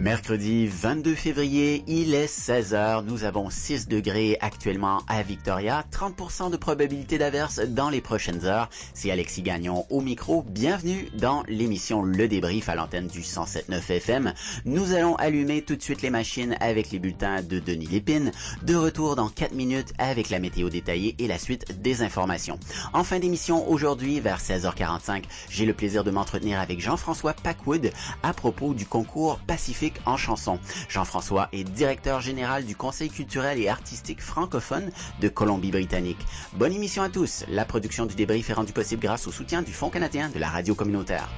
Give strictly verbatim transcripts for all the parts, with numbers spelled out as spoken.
Mercredi vingt-deux février, il est seize heures, nous avons six degrés actuellement à Victoria, trente pour cent de probabilité d'averse dans les prochaines heures. C'est Alexis Gagnon au micro, bienvenue dans l'émission Le Débrief à l'antenne du cent sept neuf F M. Nous allons allumer tout de suite les machines avec les bulletins de Denis Lépine, de retour dans quatre minutes avec la météo détaillée et la suite des informations. En fin d'émission, aujourd'hui vers seize heures quarante-cinq, j'ai le plaisir de m'entretenir avec Jean-François Packwood à propos du concours Pacifique en chanson. Jean-François est directeur général du Conseil culturel et artistique francophone de Colombie-Britannique. Bonne émission à tous. La production du débrief est rendue possible grâce au soutien du Fonds canadien de la radio communautaire.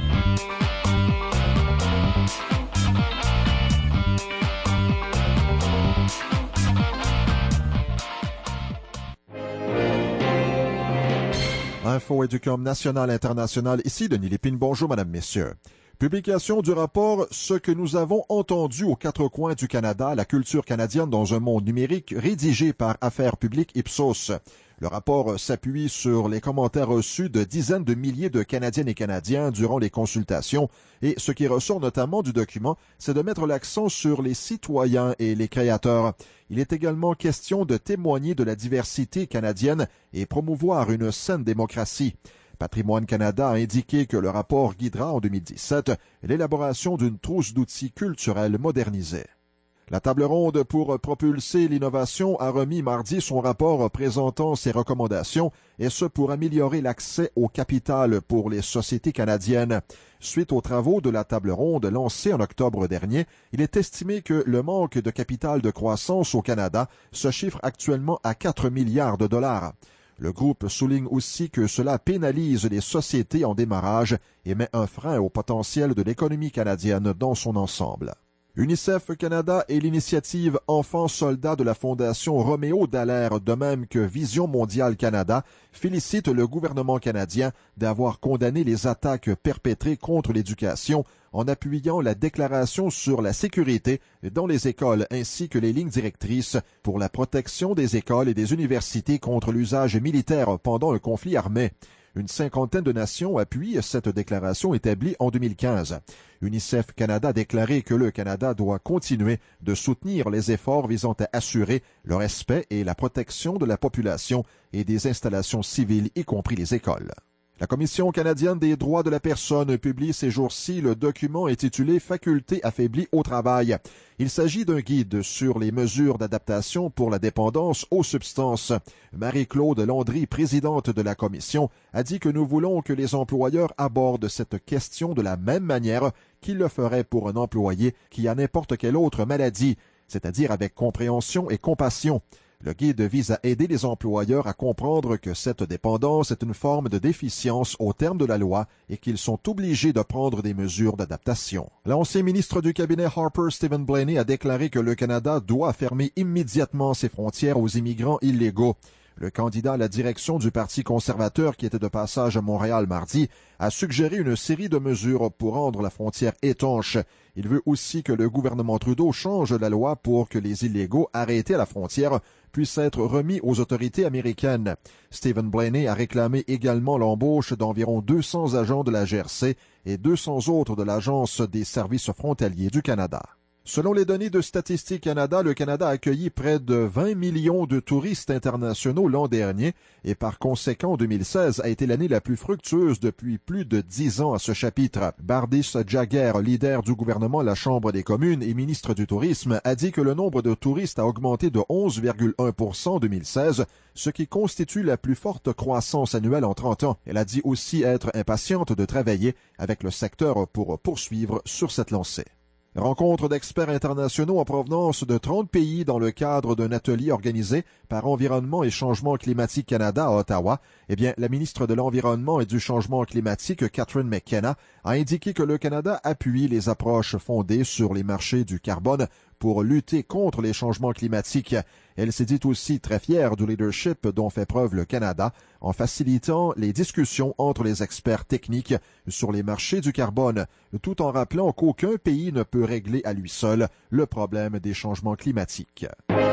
Info Éducom national international, ici Denis Lépine. Bonjour madame, messieurs. Publication du rapport « Ce que nous avons entendu aux quatre coins du Canada, la culture canadienne dans un monde numérique » rédigé par Affaires publiques Ipsos. Le rapport s'appuie sur les commentaires reçus de dizaines de milliers de Canadiennes et Canadiens durant les consultations et ce qui ressort notamment du document, c'est de mettre l'accent sur les citoyens et les créateurs. Il est également question de témoigner de la diversité canadienne et promouvoir une saine démocratie. Patrimoine Canada a indiqué que le rapport guidera en deux mille dix-sept l'élaboration d'une trousse d'outils culturels modernisés. La table ronde pour propulser l'innovation a remis mardi son rapport présentant ses recommandations, et ce pour améliorer l'accès au capital pour les sociétés canadiennes. Suite aux travaux de la table ronde lancée en octobre dernier, il est estimé que le manque de capital de croissance au Canada se chiffre actuellement à quatre milliards de dollars. Le groupe souligne aussi que cela pénalise les sociétés en démarrage et met un frein au potentiel de l'économie canadienne dans son ensemble. UNICEF Canada et l'initiative Enfants soldats de la Fondation Roméo Dallaire, de même que Vision mondiale Canada, félicitent le gouvernement canadien d'avoir condamné les attaques perpétrées contre l'éducation en appuyant la déclaration sur la sécurité dans les écoles ainsi que les lignes directrices pour la protection des écoles et des universités contre l'usage militaire pendant un conflit armé. Une cinquantaine de nations appuient cette déclaration établie en deux mille quinze. UNICEF Canada a déclaré que le Canada doit continuer de soutenir les efforts visant à assurer le respect et la protection de la population et des installations civiles, y compris les écoles. La Commission canadienne des droits de la personne publie ces jours-ci le document intitulé « Facultés affaiblies au travail ». Il s'agit d'un guide sur les mesures d'adaptation pour la dépendance aux substances. Marie-Claude Landry, présidente de la Commission, a dit que nous voulons que les employeurs abordent cette question de la même manière qu'ils le feraient pour un employé qui a n'importe quelle autre maladie, c'est-à-dire avec compréhension et compassion. Le guide vise à aider les employeurs à comprendre que cette dépendance est une forme de déficience au terme de la loi et qu'ils sont obligés de prendre des mesures d'adaptation. L'ancien ministre du cabinet Harper, Stephen Blaney, a déclaré que le Canada doit fermer immédiatement ses frontières aux immigrants illégaux. Le candidat à la direction du Parti conservateur, qui était de passage à Montréal mardi, a suggéré une série de mesures pour rendre la frontière étanche. Il veut aussi que le gouvernement Trudeau change la loi pour que les illégaux arrêtés à la frontière puissent être remis aux autorités américaines. Stephen Blaney a réclamé également l'embauche d'environ deux cents agents de la G R C et deux cents autres de l'Agence des services frontaliers du Canada. Selon les données de Statistique Canada, le Canada a accueilli près de vingt millions de touristes internationaux l'an dernier et par conséquent deux mille seize a été l'année la plus fructueuse depuis plus de dix ans à ce chapitre. Bardis Jagger, leader du gouvernement, la Chambre des communes et ministre du Tourisme, a dit que le nombre de touristes a augmenté de onze virgule un pour cent en deux mille seize, ce qui constitue la plus forte croissance annuelle en trente ans. Elle a dit aussi être impatiente de travailler avec le secteur pour poursuivre sur cette lancée. Rencontre d'experts internationaux en provenance de trente pays dans le cadre d'un atelier organisé par Environnement et Changement climatique Canada à Ottawa. Eh bien, la ministre de l'Environnement et du Changement climatique, Catherine McKenna, a indiqué que le Canada appuie les approches fondées sur les marchés du carbone pour lutter contre les changements climatiques. Elle s'est dit aussi très fière du leadership dont fait preuve le Canada en facilitant les discussions entre les experts techniques sur les marchés du carbone, tout en rappelant qu'aucun pays ne peut régler à lui seul le problème des changements climatiques.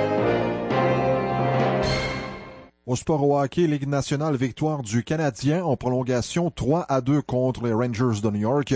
Au sport au hockey, Ligue nationale, victoire du Canadien en prolongation trois à deux contre les Rangers de New York.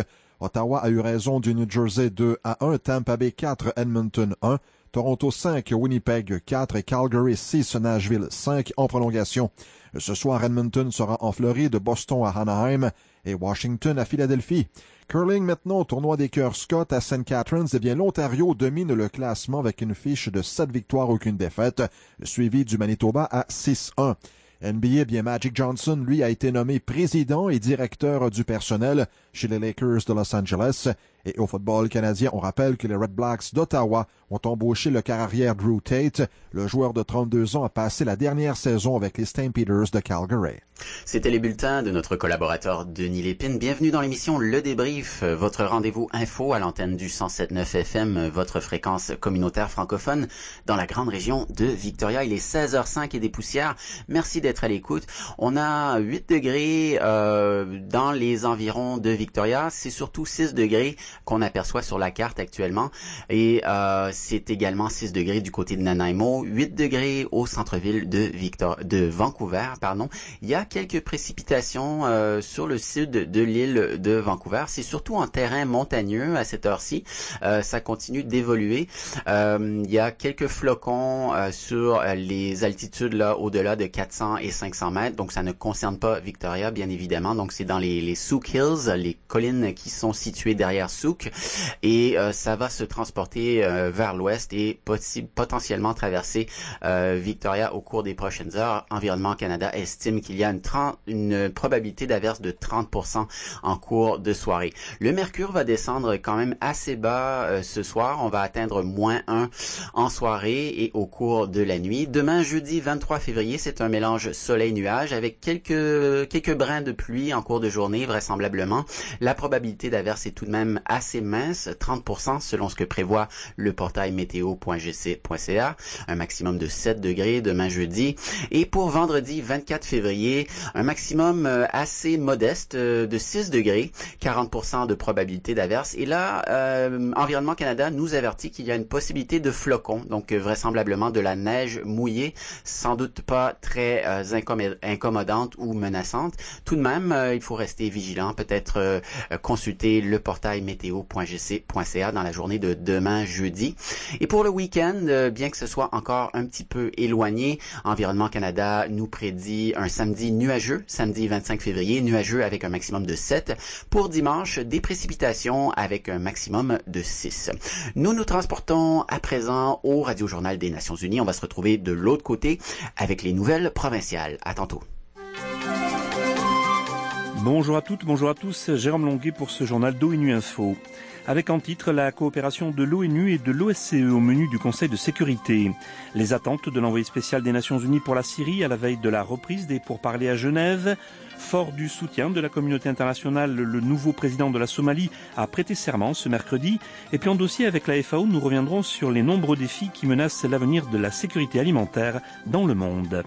Ottawa a eu raison du New Jersey deux à un, Tampa Bay quatre, Edmonton un, Toronto cinq, Winnipeg quatre et Calgary six, Nashville cinq en prolongation. Ce soir, Edmonton sera en Floride, Boston à Anaheim et Washington à Philadelphie. Curling maintenant au tournoi des Cœurs Scott à Saint Catharines. Eh bien, l'Ontario domine le classement avec une fiche de sept victoires, aucune défaite, suivi du Manitoba à six un. N B A, bien Magic Johnson, lui, a été nommé président et directeur du personnel chez les Lakers de Los Angeles. Et au football canadien, on rappelle que les Red Blacks d'Ottawa ont embauché le carrière Drew Tate. Le joueur de trente-deux ans a passé la dernière saison avec les Stampeders de Calgary. C'était les bulletins de notre collaborateur Denis Lépine. Bienvenue dans l'émission Le Débrief, votre rendez-vous info à l'antenne du cent sept neuf F M, votre fréquence communautaire francophone dans la grande région de Victoria. Il est seize heures cinq et des poussières. Merci d'être à l'écoute. On a huit degrés euh, dans les environs de Victoria. C'est surtout six degrés qu'on aperçoit sur la carte actuellement. Et euh, c'est également six degrés du côté de Nanaimo, huit degrés au centre-ville de Victor, de Vancouver, pardon. Il y a quelques précipitations euh, sur le sud de l'île de Vancouver. C'est surtout en terrain montagneux à cette heure-ci. Euh, ça continue d'évoluer. Euh, il y a quelques flocons euh, sur les altitudes là au-delà de quatre cents et cinq cents mètres. Donc ça ne concerne pas Victoria, bien évidemment. Donc c'est dans les, les Souk Hills, les collines qui sont situées derrière Souk. Et euh, ça va se transporter euh, vers l'ouest et possi- potentiellement traverser euh, Victoria au cours des prochaines heures. Environnement Canada estime qu'il y a une, trente, une probabilité d'averse de trente pour cent en cours de soirée. Le mercure va descendre quand même assez bas euh, ce soir. On va atteindre moins un en soirée et au cours de la nuit. Demain, jeudi vingt-trois février, c'est un mélange soleil-nuage avec quelques, quelques brins de pluie en cours de journée, vraisemblablement. La probabilité d'averse est tout de même assez mince, trente pour cent selon ce que prévoit le portail météo point g c point c a. Un maximum de sept degrés demain jeudi. Et pour vendredi vingt-quatre février, un maximum assez modeste de six degrés, quarante pour cent de probabilité d'averse. Et là, euh, Environnement Canada nous avertit qu'il y a une possibilité de flocons, donc euh, vraisemblablement de la neige mouillée, sans doute pas très euh, incommod- incommodante ou menaçante. Tout de même, euh, il faut rester vigilant, peut-être euh, consulter le portail météo point g c point c a dans la journée de demain jeudi. Et pour le week-end, euh, bien que ce soit encore un petit peu éloigné, Environnement Canada nous prédit un samedi nuageux, samedi vingt-cinq février, nuageux avec un maximum de sept. Pour dimanche, des précipitations avec un maximum de six. Nous nous transportons à présent au Radio-Journal des Nations Unies. On va se retrouver de l'autre côté avec les nouvelles provinciales. À tantôt. Bonjour à toutes, bonjour à tous. Jérôme Longuet pour ce journal d'ONU Info. Avec en titre la coopération de l'ONU et de l'O S C E au menu du Conseil de sécurité. Les attentes de l'envoyé spécial des Nations Unies pour la Syrie à la veille de la reprise des pourparlers à Genève. Fort du soutien de la communauté internationale, le nouveau président de la Somalie a prêté serment ce mercredi. Et puis en dossier avec la F A O, nous reviendrons sur les nombreux défis qui menacent l'avenir de la sécurité alimentaire dans le monde.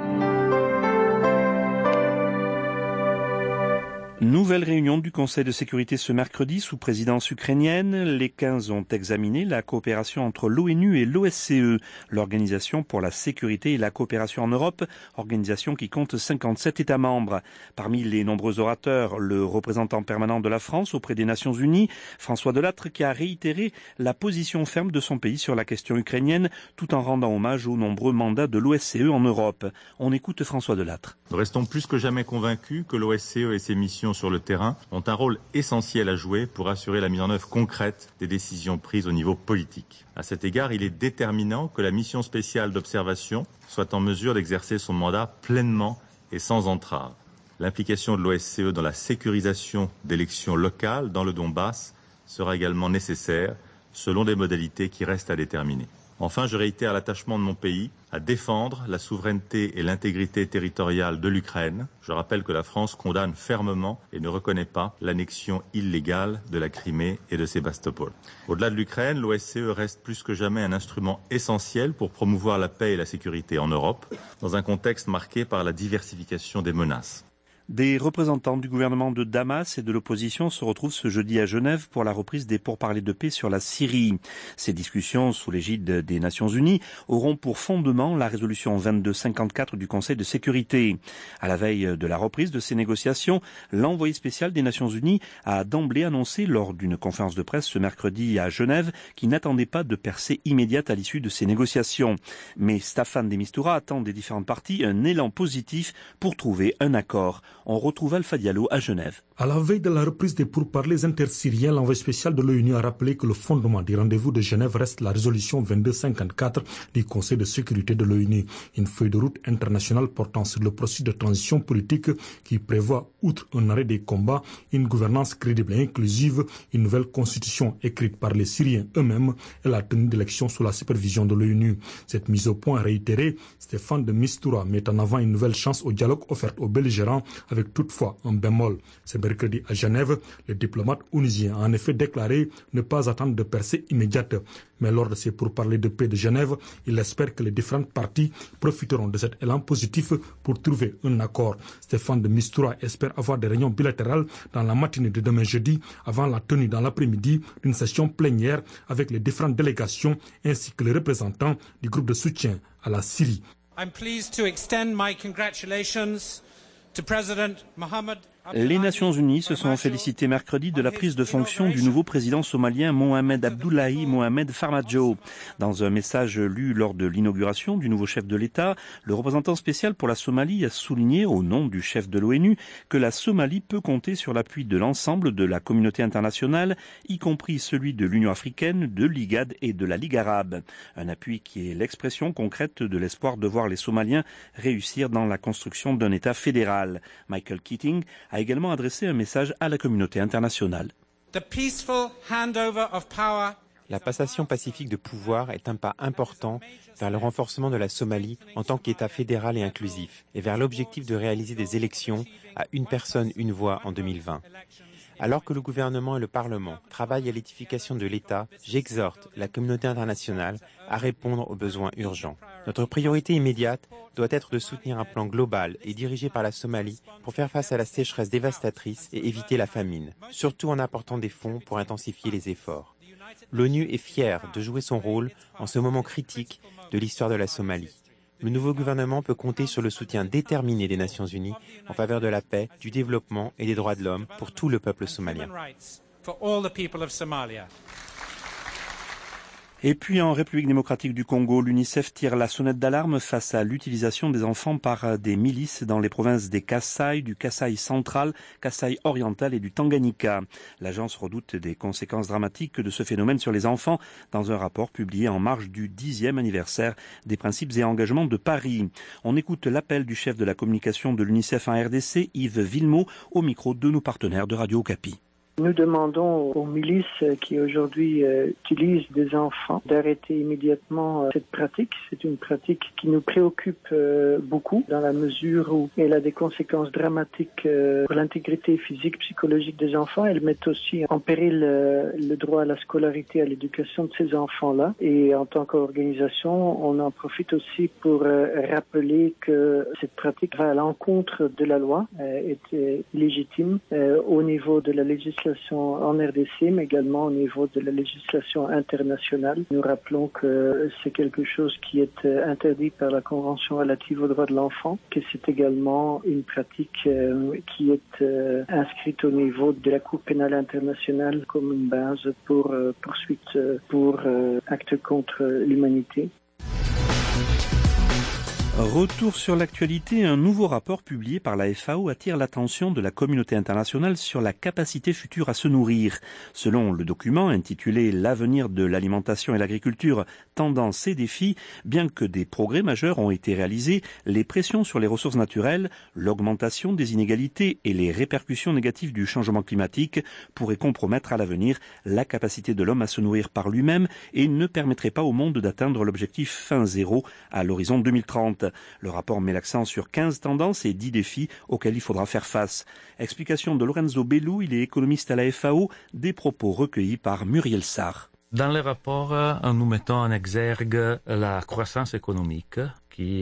Nouvelle réunion du Conseil de sécurité ce mercredi sous présidence ukrainienne. Les quinze ont examiné la coopération entre l'ONU et l'O S C E, l'Organisation pour la sécurité et la coopération en Europe, organisation qui compte cinquante-sept États membres. Parmi les nombreux orateurs, le représentant permanent de la France auprès des Nations Unies, François Delattre, qui a réitéré la position ferme de son pays sur la question ukrainienne, tout en rendant hommage aux nombreux mandats de l'O S C E en Europe. On écoute François Delattre. Nous restons plus que jamais convaincus que l'O S C E et ses missions sur le terrain ont un rôle essentiel à jouer pour assurer la mise en œuvre concrète des décisions prises au niveau politique. À cet égard, il est déterminant que la mission spéciale d'observation soit en mesure d'exercer son mandat pleinement et sans entrave. L'implication de l'O S C E dans la sécurisation d'élections locales dans le Donbass sera également nécessaire, selon des modalités qui restent à déterminer. Enfin, je réitère l'attachement de mon pays à défendre la souveraineté et l'intégrité territoriale de l'Ukraine. Je rappelle que la France condamne fermement et ne reconnaît pas l'annexion illégale de la Crimée et de Sébastopol. Au-delà de l'Ukraine, l'O S C E reste plus que jamais un instrument essentiel pour promouvoir la paix et la sécurité en Europe, dans un contexte marqué par la diversification des menaces. Des représentants du gouvernement de Damas et de l'opposition se retrouvent ce jeudi à Genève pour la reprise des pourparlers de paix sur la Syrie. Ces discussions, sous l'égide des Nations Unies, auront pour fondement la résolution vingt-deux cinquante-quatre du Conseil de sécurité. À la veille de la reprise de ces négociations, l'envoyé spécial des Nations Unies a d'emblée annoncé lors d'une conférence de presse ce mercredi à Genève qu'il n'attendait pas de percée immédiate à l'issue de ces négociations. Mais Staffan de Mistura attend des différentes parties un élan positif pour trouver un accord. On retrouve Alpha Diallo à Genève. À la veille de la reprise des pourparlers intersyriens, l'envoyé spécial de l'ONU a rappelé que le fondement du rendez-vous de Genève reste la résolution vingt-deux cinquante-quatre du Conseil de sécurité de l'ONU, une feuille de route internationale portant sur le processus de transition politique qui prévoit, outre un arrêt des combats, une gouvernance crédible et inclusive, une nouvelle constitution écrite par les Syriens eux-mêmes et la tenue d'élections sous la supervision de l'ONU. Cette mise au point réitérée, Staffan de Mistura met en avant une nouvelle chance au dialogue offerte aux belligérants, avec toutefois un bémol. Ce mercredi à Genève, le diplomate onusiens a en effet déclaré ne pas attendre de percée immédiate. Mais lors de ces pourparlers de paix de Genève, il espère que les différentes parties profiteront de cet élan positif pour trouver un accord. Staffan de Mistura espère avoir des réunions bilatérales dans la matinée de demain jeudi, avant la tenue dans l'après-midi d'une session plénière avec les différentes délégations ainsi que les représentants du groupe de soutien à la Syrie. I'm pleased to extend my congratulations to President Mohamed. Les Nations Unies se sont félicitées mercredi de la prise de fonction du nouveau président somalien Mohamed Abdullahi Mohamed Farmajo. Dans un message lu lors de l'inauguration du nouveau chef de l'État, le représentant spécial pour la Somalie a souligné, au nom du chef de l'ONU, que la Somalie peut compter sur l'appui de l'ensemble de la communauté internationale, y compris celui de l'Union africaine, de l'IGAD et de la Ligue arabe. Un appui qui est l'expression concrète de l'espoir de voir les Somaliens réussir dans la construction d'un État fédéral. Michael Keating a également adressé un message à la communauté internationale. La passation pacifique de pouvoir est un pas important vers le renforcement de la Somalie en tant qu'État fédéral et inclusif et vers l'objectif de réaliser des élections à une personne, une voix en deux mille vingt. Alors que le gouvernement et le Parlement travaillent à l'édification de l'État, j'exhorte la communauté internationale à répondre aux besoins urgents. Notre priorité immédiate doit être de soutenir un plan global et dirigé par la Somalie pour faire face à la sécheresse dévastatrice et éviter la famine, surtout en apportant des fonds pour intensifier les efforts. L'ONU est fière de jouer son rôle en ce moment critique de l'histoire de la Somalie. Le nouveau gouvernement peut compter sur le soutien déterminé des Nations Unies en faveur de la paix, du développement et des droits de l'homme pour tout le peuple somalien. Et puis en République démocratique du Congo, l'UNICEF tire la sonnette d'alarme face à l'utilisation des enfants par des milices dans les provinces des Kasaï, du Kasaï central, Kasaï oriental et du Tanganyika. L'agence redoute des conséquences dramatiques de ce phénomène sur les enfants dans un rapport publié en marge du dixième anniversaire des principes et engagements de Paris. On écoute l'appel du chef de la communication de l'UNICEF en R D C, Yves Villemot, au micro de nos partenaires de Radio Okapi. Nous demandons aux milices qui aujourd'hui euh, utilisent des enfants d'arrêter immédiatement euh, cette pratique. C'est une pratique qui nous préoccupe euh, beaucoup dans la mesure où elle a des conséquences dramatiques euh, pour l'intégrité physique, psychologique des enfants. Elle met aussi en péril euh, le droit à la scolarité, à l'éducation de ces enfants-là. Et en tant qu'organisation, on en profite aussi pour euh, rappeler que cette pratique va à l'encontre de la loi, euh, est euh, illégitime euh, au niveau de la législation en R D C, mais également au niveau de la législation internationale. Nous rappelons que c'est quelque chose qui est interdit par la Convention relative aux droits de l'enfant, que c'est également une pratique euh, qui est euh, inscrite au niveau de la Cour pénale internationale comme une base pour euh, poursuite euh, pour euh, actes contre l'humanité. Retour sur l'actualité, un nouveau rapport publié par la F A O attire l'attention de la communauté internationale sur la capacité future à se nourrir. Selon le document intitulé « L'avenir de l'alimentation et l'agriculture, tendances et défis », bien que des progrès majeurs ont été réalisés, les pressions sur les ressources naturelles, l'augmentation des inégalités et les répercussions négatives du changement climatique pourraient compromettre à l'avenir la capacité de l'homme à se nourrir par lui-même et ne permettraient pas au monde d'atteindre l'objectif faim zéro à l'horizon deux mille trente. Le rapport met l'accent sur quinze tendances et dix défis auxquels il faudra faire face. Explication de Lorenzo Bellou, il est économiste à la F A O, des propos recueillis par Muriel Sarr. Dans le rapport, nous mettons en exergue la croissance économique qui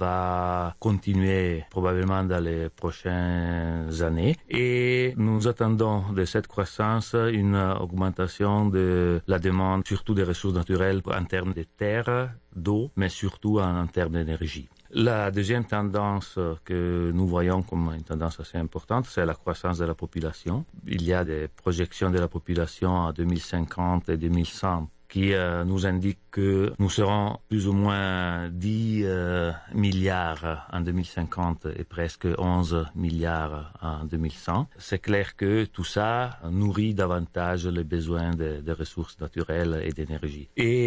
va continuer probablement dans les prochaines années. Et nous attendons de cette croissance une augmentation de la demande, surtout des ressources naturelles en termes de terre, d'eau, mais surtout en, en termes d'énergie. La deuxième tendance que nous voyons comme une tendance assez importante, c'est la croissance de la population. Il y a des projections de la population à deux mille cinquante et deux mille cent qui euh, nous indiquent que nous serons plus ou moins dix euh, milliards en deux mille cinquante et presque onze milliards en deux mille cent. C'est clair que tout ça nourrit davantage les besoins de, de ressources naturelles et d'énergie.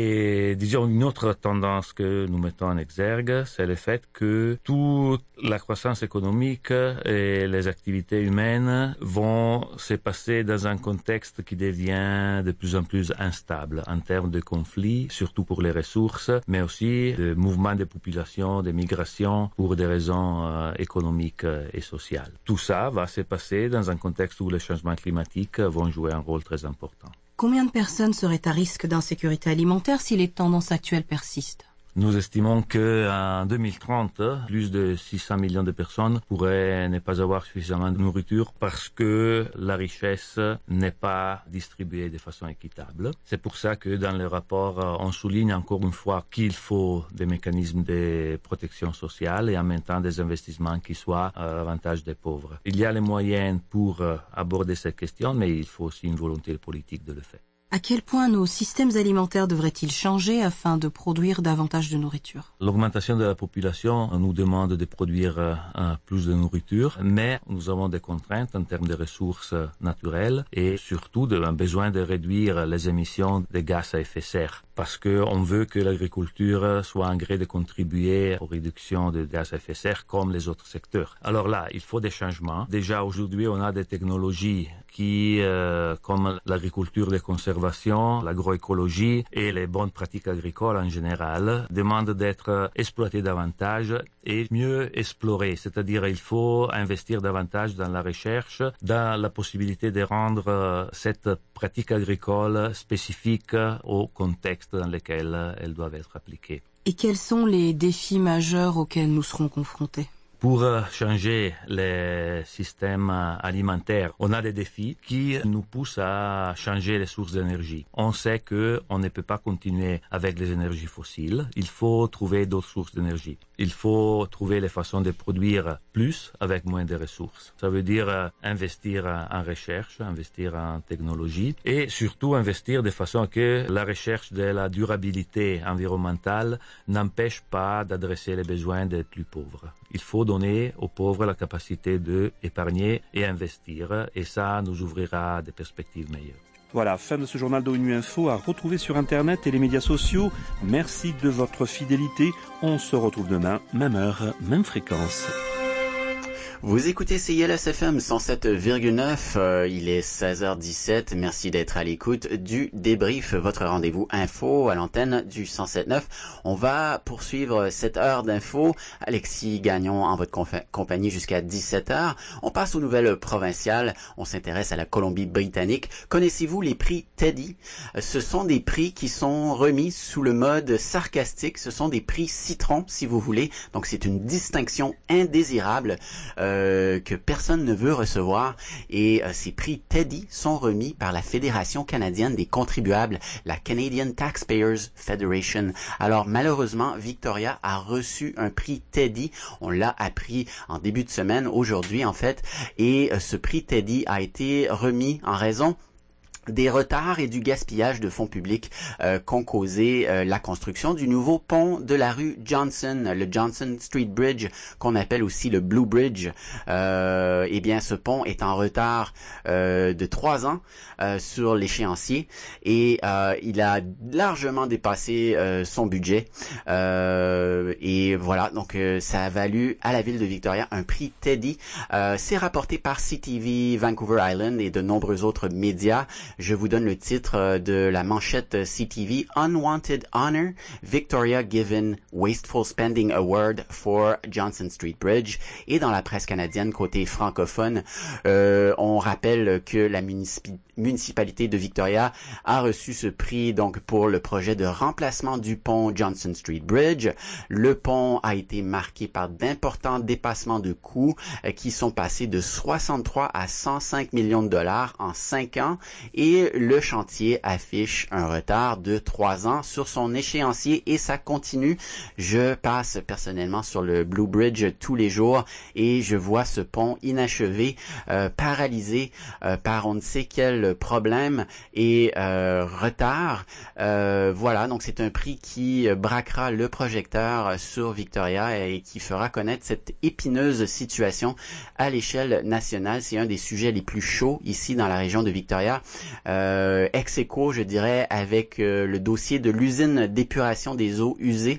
Et disons une autre tendance que nous mettons en exergue, c'est le fait que toute la croissance économique et les activités humaines vont se passer dans un contexte qui devient de plus en plus instable en termes de conflits, surtout pour les ressources, mais aussi de mouvements de population, de migration pour des raisons euh, économiques et sociales. Tout ça va se passer dans un contexte où les changements climatiques vont jouer un rôle très important. Combien de personnes seraient à risque d'insécurité alimentaire si les tendances actuelles persistent ? Nous estimons qu'en deux mille trente, plus de six cents millions de personnes pourraient ne pas avoir suffisamment de nourriture parce que la richesse n'est pas distribuée de façon équitable. C'est pour ça que dans le rapport, on souligne encore une fois qu'il faut des mécanismes de protection sociale et en même temps des investissements qui soient à l'avantage des pauvres. Il y a les moyens pour aborder cette question, mais il faut aussi une volonté politique de le faire. À quel point nos systèmes alimentaires devraient-ils changer afin de produire davantage de nourriture ? L'augmentation de la population nous demande de produire euh, plus de nourriture, mais nous avons des contraintes en termes de ressources naturelles et surtout de, un besoin de réduire les émissions de gaz à effet de serre parce qu'on veut que l'agriculture soit en gré de contribuer aux réductions de gaz à effet de serre comme les autres secteurs. Alors là, il faut des changements. Déjà aujourd'hui, on a des technologies qui, euh, comme l'agriculture de conservation, l'agroécologie et les bonnes pratiques agricoles en général, demandent d'être exploitées davantage et mieux explorées. C'est-à-dire il faut investir davantage dans la recherche, dans la possibilité de rendre euh, cette pratique agricole spécifique au contexte dans lequel elles doivent être appliquées. Et quels sont les défis majeurs auxquels nous serons confrontés ? Pour changer les systèmes alimentaires, on a des défis qui nous poussent à changer les sources d'énergie. On sait qu'on ne peut pas continuer avec les énergies fossiles. Il faut trouver d'autres sources d'énergie. Il faut trouver les façons de produire plus avec moins de ressources. Ça veut dire investir en recherche, investir en technologie et surtout investir de façon à que la recherche de la durabilité environnementale n'empêche pas d'adresser les besoins des plus pauvres. Il faut donner aux pauvres la capacité d'épargner et investir et ça nous ouvrira des perspectives meilleures. Voilà, fin de ce journal d'ONU Info à retrouver sur Internet et les médias sociaux. Merci de votre fidélité. On se retrouve demain, même heure, même fréquence. Vous écoutez C I L S F M cent sept virgule neuf, euh, il est seize heures dix-sept, merci d'être à l'écoute du débrief, votre rendez-vous info à l'antenne du cent sept virgule neuf. On va poursuivre cette heure d'info, Alexis Gagnon en votre conf- compagnie jusqu'à dix-sept heures. On passe aux nouvelles provinciales, on s'intéresse à la Colombie-Britannique. Connaissez-vous les prix Teddy? Ce sont des prix qui sont remis sous le mode sarcastique, ce sont des prix citron si vous voulez, donc c'est une distinction indésirable euh, Euh, que personne ne veut recevoir et euh, ces prix Teddy sont remis par la Fédération canadienne des contribuables, la Canadian Taxpayers Federation. Alors malheureusement, Victoria a reçu un prix Teddy, on l'a appris en début de semaine, aujourd'hui en fait, et euh, ce prix Teddy a été remis en raison des retards et du gaspillage de fonds publics euh, qu'ont causé euh, la construction du nouveau pont de la rue Johnson, le Johnson Street Bridge, qu'on appelle aussi le Blue Bridge. Euh, eh bien, ce pont est en retard euh, de trois ans euh, sur l'échéancier et euh, il a largement dépassé euh, son budget. Euh, et voilà, donc euh, ça a valu à la ville de Victoria un prix Teddy. Euh, c'est rapporté par C T V Vancouver Island et de nombreux autres médias. Je vous donne le titre de la manchette C T V. Unwanted Honor, Victoria given Wasteful Spending Award for Johnson Street Bridge. Et dans la presse canadienne, côté francophone, euh, on rappelle que la municipi- municipalité de Victoria a reçu ce prix donc pour le projet de remplacement du pont Johnson Street Bridge. Le pont a été marqué par d'importants dépassements de coûts euh, qui sont passés de soixante-trois à cent cinq millions de dollars en cinq ans et le chantier affiche un retard de trois ans sur son échéancier et ça continue. Je passe personnellement sur le Blue Bridge tous les jours et je vois ce pont inachevé, euh, paralysé euh, par on ne sait quel problème et euh, retard. Euh, voilà, donc c'est un prix qui braquera le projecteur sur Victoria et qui fera connaître cette épineuse situation à l'échelle nationale. C'est un des sujets les plus chauds ici dans la région de Victoria. Euh, ex aequo, je dirais, avec euh, le dossier de l'usine d'épuration des eaux usées.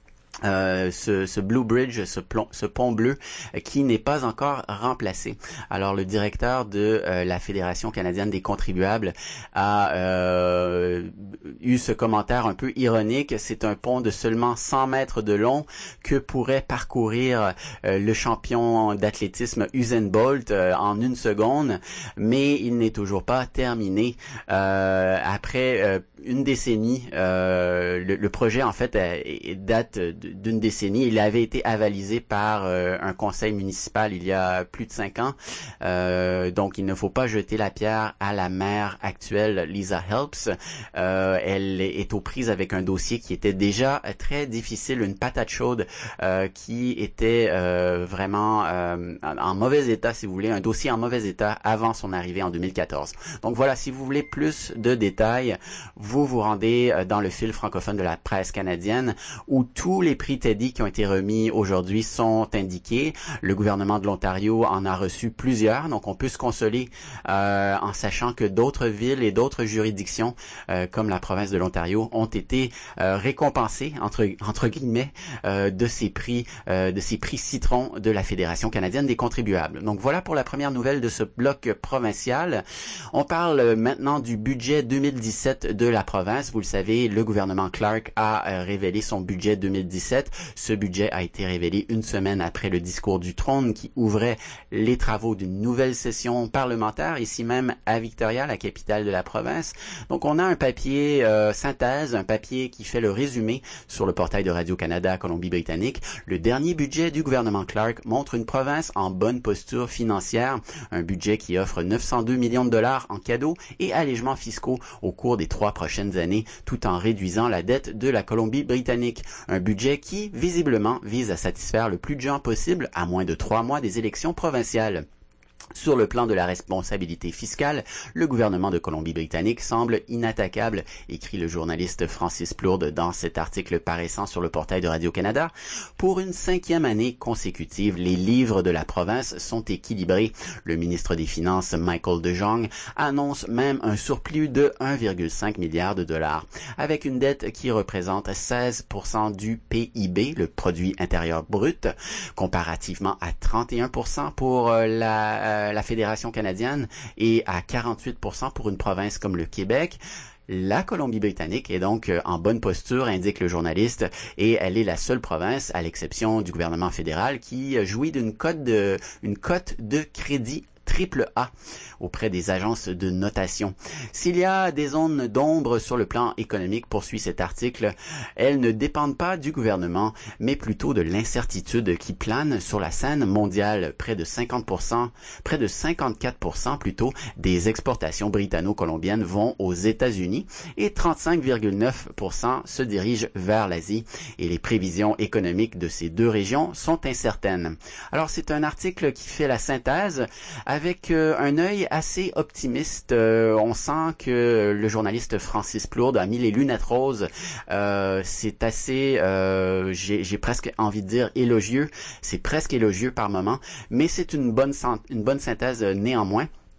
Euh, ce, ce Blue Bridge, ce, plomb, ce pont bleu euh, qui n'est pas encore remplacé. Alors le directeur de euh, la Fédération canadienne des contribuables a euh, eu ce commentaire un peu ironique. C'est un pont de seulement cent mètres de long que pourrait parcourir euh, le champion d'athlétisme Usain Bolt euh, en une seconde, mais il n'est toujours pas terminé. Euh, après euh, une décennie, euh, le, le projet en fait euh, date de d'une décennie. Il avait été avalisé par euh, un conseil municipal il y a plus de cinq ans. Euh, donc, il ne faut pas jeter la pierre à la maire actuelle, Lisa Helps. Euh, elle est aux prises avec un dossier qui était déjà très difficile, une patate chaude euh, qui était euh, vraiment euh, en mauvais état, si vous voulez, un dossier en mauvais état avant son arrivée en deux mille quatorze. Donc voilà, si vous voulez plus de détails, vous vous rendez dans le fil francophone de la presse canadienne où tous les prix Teddy qui ont été remis aujourd'hui sont indiqués. Le gouvernement de l'Ontario en a reçu plusieurs, donc on peut se consoler euh, en sachant que d'autres villes et d'autres juridictions, euh, comme la province de l'Ontario, ont été euh, récompensées entre entre guillemets euh, de ces prix, euh, de ces prix citrons de la Fédération canadienne des contribuables. Donc voilà pour la première nouvelle de ce bloc provincial. On parle maintenant du budget deux mille dix-sept de la province. Vous le savez, le gouvernement Clark a euh, révélé son budget deux mille dix-sept. Ce budget a été révélé une semaine après le discours du trône qui ouvrait les travaux d'une nouvelle session parlementaire, ici même à Victoria, la capitale de la province. Donc on a un papier euh, synthèse, un papier qui fait le résumé sur le portail de Radio-Canada Colombie-Britannique. Le dernier budget du gouvernement Clark montre une province en bonne posture financière, un budget qui offre neuf cent deux millions de dollars en cadeaux et allègements fiscaux au cours des trois prochaines années, tout en réduisant la dette de la Colombie-Britannique. Un budget qui, visiblement, vise à satisfaire le plus de gens possible à moins de trois mois des élections provinciales. Sur le plan de la responsabilité fiscale, le gouvernement de Colombie-Britannique semble inattaquable, écrit le journaliste Francis Plourde dans cet article paraissant sur le portail de Radio-Canada. Pour une cinquième année consécutive, les livres de la province sont équilibrés. Le ministre des Finances, Michael DeJong, annonce même un surplus de un virgule cinq milliard de dollars, avec une dette qui représente seize pour cent du P I B, le produit intérieur brut, comparativement à trente et un pour cent pour la la Fédération canadienne et à quarante-huit pour cent pour une province comme le Québec. La Colombie-Britannique est donc en bonne posture, indique le journaliste, et elle est la seule province, à l'exception du gouvernement fédéral, qui jouit d'une cote de, une cote de crédit triple A auprès des agences de notation. S'il y a des zones d'ombre sur le plan économique, poursuit cet article, elles ne dépendent pas du gouvernement, mais plutôt de l'incertitude qui plane sur la scène mondiale. Près de cinquante pour cent, près de cinquante-quatre pour cent plutôt des exportations britanno-colombiennes vont aux États-Unis et trente-cinq virgule neuf pour cent se dirigent vers l'Asie et les prévisions économiques de ces deux régions sont incertaines. Alors c'est un article qui fait la synthèse avec euh, un œil assez optimiste. Euh, on sent que le journaliste Francis Plourde a mis les lunettes roses. Euh, c'est assez, euh, j'ai, j'ai presque envie de dire élogieux. C'est presque élogieux par moment, mais c'est une bonne, une bonne synthèse néanmoins.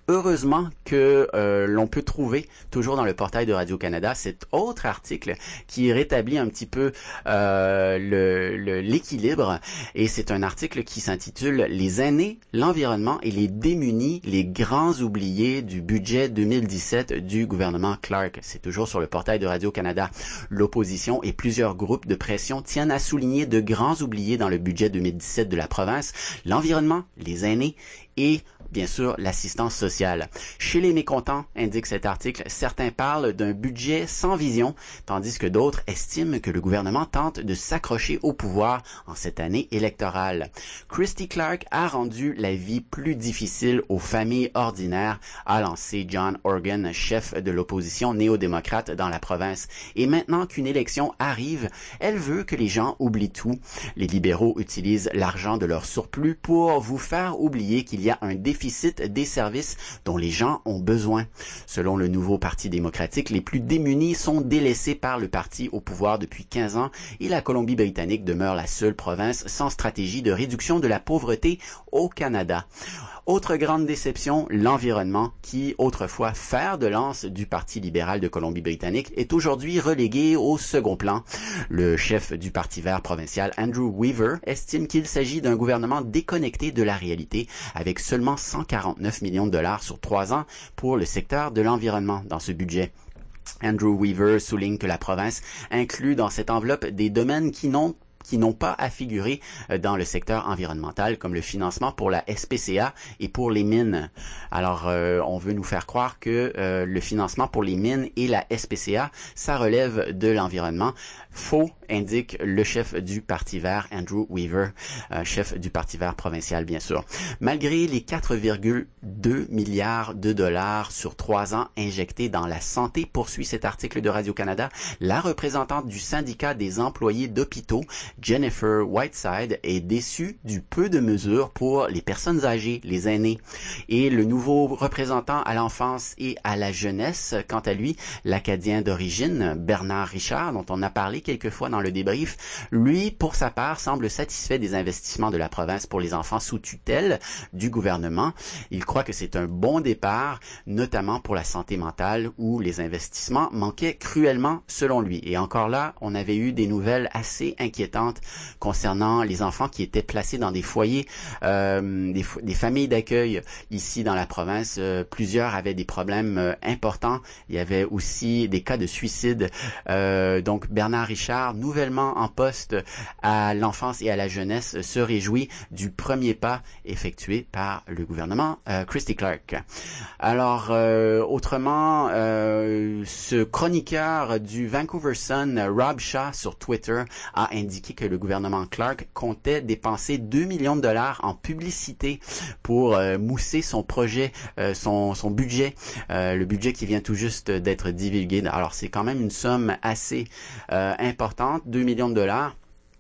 Heureusement que euh, l'on peut trouver toujours dans le portail de Radio-Canada cet autre article qui rétablit un petit peu euh, le, le, l'équilibre, et c'est un article qui s'intitule « Les aînés, l'environnement et les démunis, les grands oubliés du budget deux mille dix-sept du gouvernement Clark ». C'est toujours sur le portail de Radio-Canada. L'opposition et plusieurs groupes de pression tiennent à souligner de grands oubliés dans le budget deux mille dix-sept de la province, l'environnement, les aînés et bien sûr, l'assistance sociale. Chez les mécontents, indique cet article, certains parlent d'un budget sans vision, tandis que d'autres estiment que le gouvernement tente de s'accrocher au pouvoir en cette année électorale. Christy Clark a rendu la vie plus difficile aux familles ordinaires, a lancé John Horgan, chef de l'opposition néo-démocrate dans la province. Et maintenant qu'une élection arrive, elle veut que les gens oublient tout. Les libéraux utilisent l'argent de leur surplus pour vous faire oublier qu'il y a un déficit des services dont les gens ont besoin. Selon le nouveau Parti démocratique, les plus démunis sont délaissés par le parti au pouvoir depuis quinze ans et la Colombie-Britannique demeure la seule province sans stratégie de réduction de la pauvreté au Canada. Autre grande déception, l'environnement, qui autrefois fer de lance du Parti libéral de Colombie-Britannique, est aujourd'hui relégué au second plan. Le chef du Parti vert provincial, Andrew Weaver, estime qu'il s'agit d'un gouvernement déconnecté de la réalité, avec seulement cent quarante-neuf millions de dollars sur trois ans pour le secteur de l'environnement dans ce budget. Andrew Weaver souligne que la province inclut dans cette enveloppe des domaines qui n'ont qui n'ont pas à figurer dans le secteur environnemental, comme le financement pour la S P C A et pour les mines. Alors, euh, on veut nous faire croire que euh, le financement pour les mines et la S P C A, ça relève de l'environnement. Faux, indique le chef du Parti vert, Andrew Weaver, euh, chef du Parti vert provincial, bien sûr. Malgré les quatre virgule deux milliards de dollars sur trois ans injectés dans la santé, poursuit cet article de Radio-Canada, la représentante du syndicat des employés d'hôpitaux, Jennifer Whiteside, est déçue du peu de mesures pour les personnes âgées, les aînés. Et le nouveau représentant à l'enfance et à la jeunesse, quant à lui, l'Acadien d'origine, Bernard Richard, dont on a parlé quelques fois dans le débrief, lui, pour sa part, semble satisfait des investissements de la province pour les enfants sous tutelle du gouvernement. Il croit que c'est un bon départ, notamment pour la santé mentale, où les investissements manquaient cruellement, selon lui. Et encore là, on avait eu des nouvelles assez inquiétantes concernant les enfants qui étaient placés dans des foyers, euh, des, des familles d'accueil ici dans la province. Euh, plusieurs avaient des problèmes euh, importants. Il y avait aussi des cas de suicide. Euh, donc Bernard Richard, nouvellement en poste à l'enfance et à la jeunesse, se réjouit du premier pas effectué par le gouvernement euh, Christy Clark. Alors, euh, autrement, euh, ce chroniqueur du Vancouver Sun, Rob Shaw, sur Twitter, a indiqué que le gouvernement Clark comptait dépenser deux millions de dollars en publicité pour euh, mousser son projet, euh, son, son budget, euh, le budget qui vient tout juste d'être divulgué. Alors, c'est quand même une somme assez euh, importante, deux millions de dollars.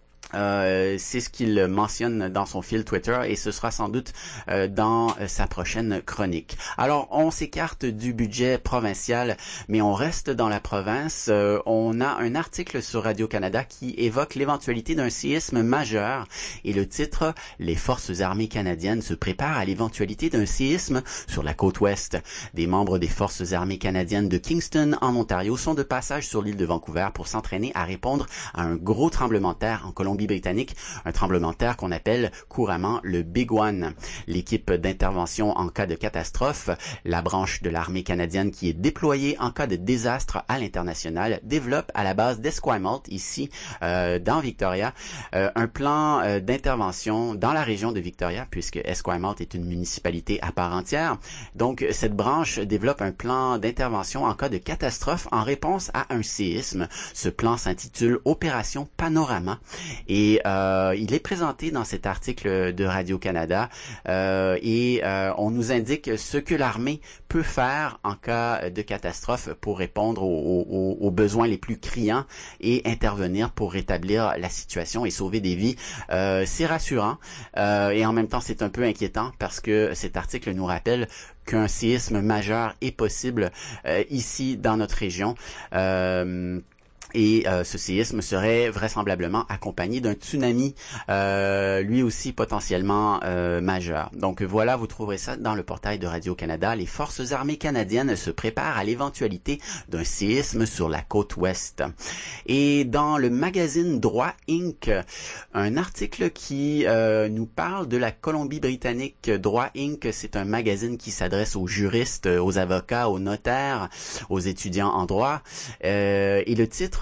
Euh, c'est ce qu'il mentionne dans son fil Twitter et ce sera sans doute euh, dans euh, sa prochaine chronique. Alors, on s'écarte du budget provincial, mais on reste dans la province. Euh, on a un article sur Radio-Canada qui évoque l'éventualité d'un séisme majeur et le titre « Les forces armées canadiennes se préparent à l'éventualité d'un séisme sur la côte ouest ». Des membres des forces armées canadiennes de Kingston, en Ontario, sont de passage sur l'île de Vancouver pour s'entraîner à répondre à un gros tremblement de terre en Colombie britannique, un tremblement de terre qu'on appelle couramment le Big One. L'équipe d'intervention en cas de catastrophe, la branche de l'armée canadienne qui est déployée en cas de désastre à l'international, développe à la base d'Esquimalt, ici euh, dans Victoria, euh, un plan euh, d'intervention dans la région de Victoria, puisque Esquimalt est une municipalité à part entière. Donc, cette branche développe un plan d'intervention en cas de catastrophe en réponse à un séisme. Ce plan s'intitule Opération Panorama et euh, il est présenté dans cet article de Radio-Canada euh, et euh, on nous indique ce que l'armée peut faire en cas de catastrophe pour répondre aux, aux, aux besoins les plus criants et intervenir pour rétablir la situation et sauver des vies. Euh, c'est rassurant euh, et en même temps c'est un peu inquiétant parce que cet article nous rappelle qu'un séisme majeur est possible euh, ici dans notre région. Euh, Et euh, ce séisme serait vraisemblablement accompagné d'un tsunami, euh, lui aussi potentiellement euh, majeur. Donc voilà, vous trouverez ça dans le portail de Radio-Canada. Les forces armées canadiennes se préparent à l'éventualité d'un séisme sur la côte ouest. Et dans le magazine Droit Incorporé, un article qui euh, nous parle de la Colombie-Britannique. Droit Incorporé, c'est un magazine qui s'adresse aux juristes, aux avocats, aux notaires, aux étudiants en droit. Euh, et le titre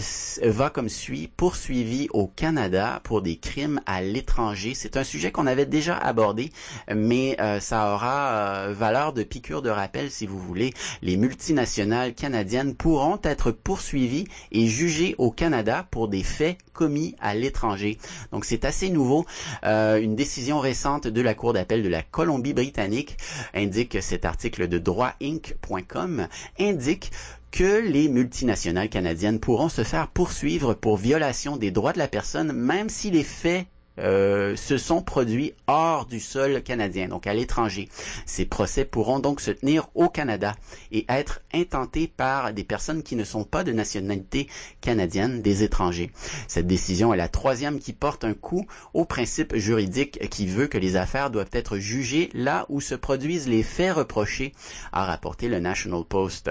va comme suit: poursuivi au Canada pour des crimes à l'étranger. C'est un sujet qu'on avait déjà abordé, mais euh, ça aura euh, valeur de piqûre de rappel si vous voulez. Les multinationales canadiennes pourront être poursuivies et jugées au Canada pour des faits commis à l'étranger. Donc c'est assez nouveau. Euh, une décision récente de la Cour d'appel de la Colombie-Britannique indique, cet article de droit inc point com indique que les multinationales canadiennes pourront se faire poursuivre pour violation des droits de la personne, même si les faits Euh, se sont produits hors du sol canadien, donc à l'étranger. Ces procès pourront donc se tenir au Canada et être intentés par des personnes qui ne sont pas de nationalité canadienne, des étrangers. Cette décision est la troisième qui porte un coup au principe juridique qui veut que les affaires doivent être jugées là où se produisent les faits reprochés, a rapporté le National Post.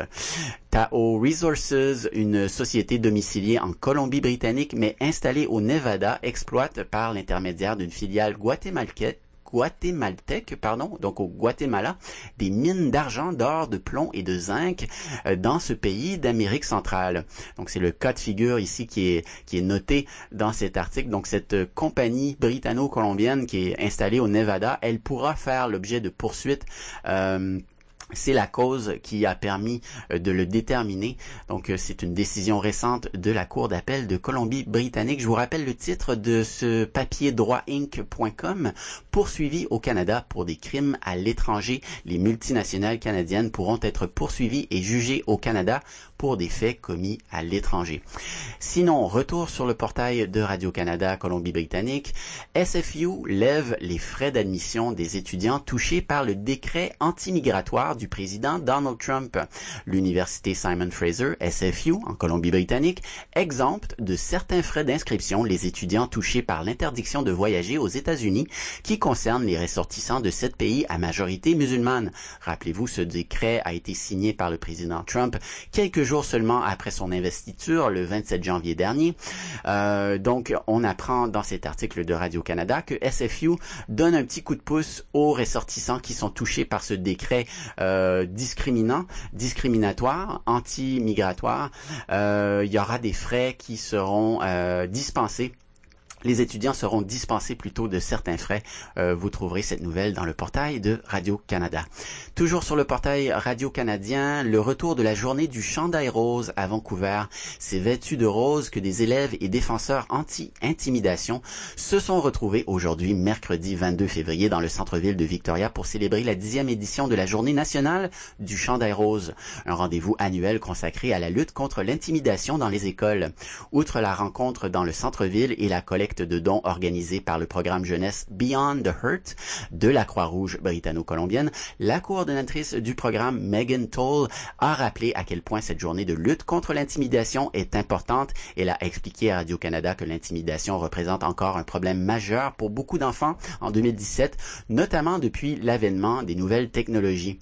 Tahoe Resources, une société domiciliée en Colombie-Britannique mais installée au Nevada, exploite par l'intermédiaire d'une filiale guatémaltaise guatémaltèque, pardon, donc au Guatemala, des mines d'argent, d'or, de plomb et de zinc euh, dans ce pays d'Amérique centrale. Donc c'est le cas de figure ici qui est qui est noté dans cet article. Donc cette compagnie britanno-colombienne qui est installée au Nevada, elle pourra faire l'objet de poursuites. Euh, C'est la cause qui a permis de le déterminer. Donc, c'est une décision récente de la Cour d'appel de Colombie-Britannique. Je vous rappelle le titre de ce papier droit inc point com. Poursuivi au Canada pour des crimes à l'étranger. Les multinationales canadiennes pourront être poursuivies et jugées au Canada pour des faits commis à l'étranger. Sinon, retour sur le portail de Radio-Canada Colombie-Britannique. S F U lève les frais d'admission des étudiants touchés par le décret anti-migratoire du président Donald Trump. L'université Simon Fraser, S F U, en Colombie-Britannique, exempte de certains frais d'inscription les étudiants touchés par l'interdiction de voyager aux États-Unis qui concerne les ressortissants de sept pays à majorité musulmane. Rappelez-vous, ce décret a été signé par le président Trump quelques jours seulement après son investiture, le vingt-sept janvier dernier. Euh, donc, on apprend dans cet article de Radio-Canada que S F U donne un petit coup de pouce aux ressortissants qui sont touchés par ce décret euh, discriminant, discriminatoire, anti-migratoire. Euh, il y aura des frais qui seront euh, dispensés. Les étudiants seront dispensés plutôt de certains frais. Euh, vous trouverez cette nouvelle dans le portail de Radio-Canada. Toujours sur le portail radio-canadien, le retour de la journée du chandail rose à Vancouver. C'est vêtu de rose que des élèves et défenseurs anti-intimidation se sont retrouvés aujourd'hui, mercredi vingt-deux février, dans le centre-ville de Victoria pour célébrer la dixième édition de la journée nationale du chandail rose. Un rendez-vous annuel consacré à la lutte contre l'intimidation dans les écoles. Outre la rencontre dans le centre-ville et la collecte de dons organisés par le programme jeunesse Beyond the Hurt de la Croix-Rouge britanno-colombienne, la coordonnatrice du programme, Megan Toll, a rappelé à quel point cette journée de lutte contre l'intimidation est importante. Elle a expliqué à Radio-Canada que l'intimidation représente encore un problème majeur pour beaucoup d'enfants en deux mille dix-sept, notamment depuis l'avènement des nouvelles technologies.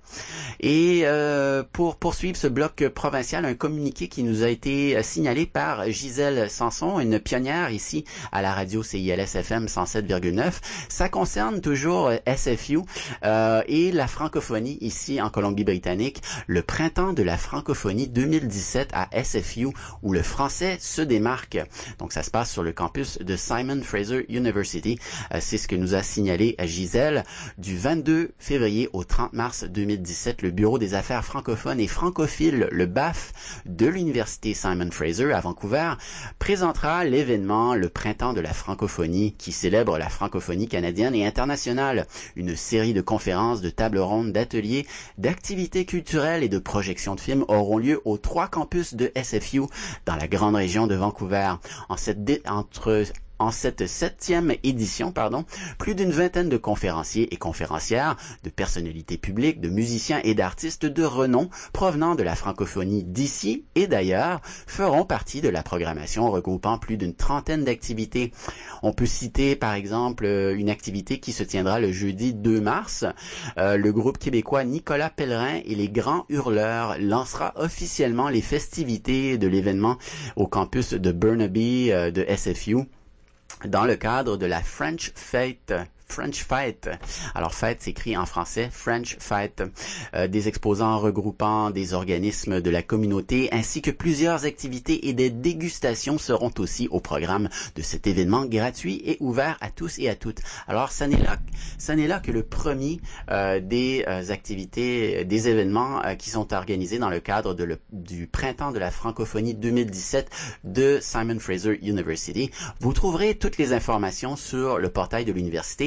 Et euh, pour poursuivre ce bloc provincial, un communiqué qui nous a été signalé par Gisèle Sanson, une pionnière ici à la radio C I L S F M cent sept virgule neuf. Ça concerne toujours S F U euh, et la francophonie ici en Colombie-Britannique. Le printemps de la francophonie deux mille dix-sept à S F U où le français se démarque. Donc ça se passe sur le campus de Simon Fraser University. Euh, c'est ce que nous a signalé Gisèle. Du vingt-deux février au trente mars deux mille dix-sept, le Bureau des affaires francophones et francophiles, le B A F de l'université Simon Fraser à Vancouver, présentera l'événement Le printemps de la francophonie qui célèbre la francophonie canadienne et internationale. Une série de conférences, de tables rondes, d'ateliers, d'activités culturelles et de projections de films auront lieu aux trois campus de S F U dans la grande région de Vancouver. En cette dé- entre En cette septième édition, pardon, plus d'une vingtaine de conférenciers et conférencières, de personnalités publiques, de musiciens et d'artistes de renom provenant de la francophonie d'ici et d'ailleurs feront partie de la programmation regroupant plus d'une trentaine d'activités. On peut citer par exemple une activité qui se tiendra le jeudi deux mars. Euh, le groupe québécois Nicolas Pellerin et les Grands Hurleurs lancera officiellement les festivités de l'événement au campus de Burnaby euh, de S F U dans le cadre de la French Fête. French Fight. Alors, fête s'écrit en français, French Fight. Euh, des exposants regroupant des organismes de la communauté ainsi que plusieurs activités et des dégustations seront aussi au programme de cet événement gratuit et ouvert à tous et à toutes. Alors, ça n'est là, ça n'est là que le premier euh, des euh, activités, des événements euh, qui sont organisés dans le cadre de le, du Printemps de la francophonie deux mille dix-sept de Simon Fraser University. Vous trouverez toutes les informations sur le portail de l'université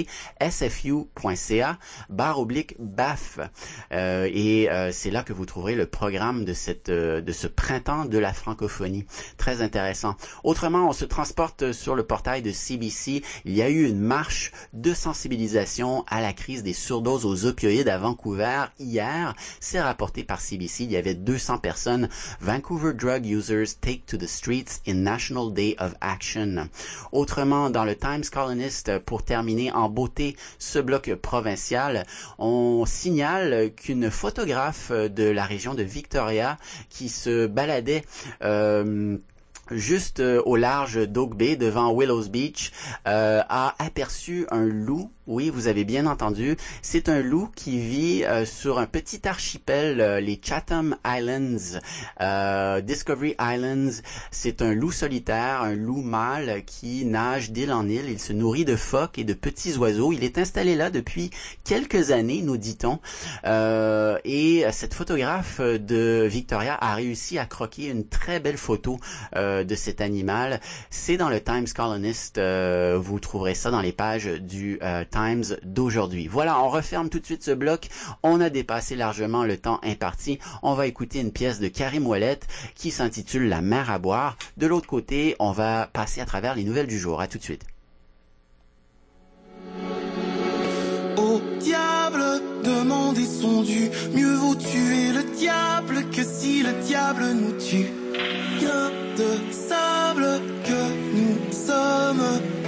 sfu.ca barre oblique B A F euh, et euh, c'est là que vous trouverez le programme de cette euh, de ce printemps de la francophonie. Très intéressant. Autrement, on se transporte sur le portail de C B C. Il y a eu une marche de sensibilisation à la crise des surdoses aux opioïdes à Vancouver hier. C'est rapporté par C B C. Il y avait deux cents personnes. Vancouver Drug Users Take to the Streets in National Day of Action. Autrement, dans le Times Colonist, pour terminer en beauté ce bloc provincial, on signale qu'une photographe de la région de Victoria qui se baladait euh, juste au large d'Oak Bay devant Willows Beach euh, a aperçu un loup. Oui, vous avez bien entendu. C'est un loup qui vit euh, sur un petit archipel, euh, les Chatham Islands, euh, Discovery Islands. C'est un loup solitaire, un loup mâle qui nage d'île en île. Il se nourrit de phoques et de petits oiseaux. Il est installé là depuis quelques années, nous dit-on. Euh, et cette photographe de Victoria a réussi à croquer une très belle photo euh, de cet animal. C'est dans le Times Colonist. Euh, vous trouverez ça dans les pages du euh, Times d'aujourd'hui. Voilà, on referme tout de suite ce bloc. On a dépassé largement le temps imparti. On va écouter une pièce de Karim Ouellet qui s'intitule La mer à boire. De l'autre côté, on va passer à travers les nouvelles du jour. À tout de suite. Au diable, demander son dû. Mieux vaut tuer le diable que si le diable nous tue. Bien de sable que nous sommes.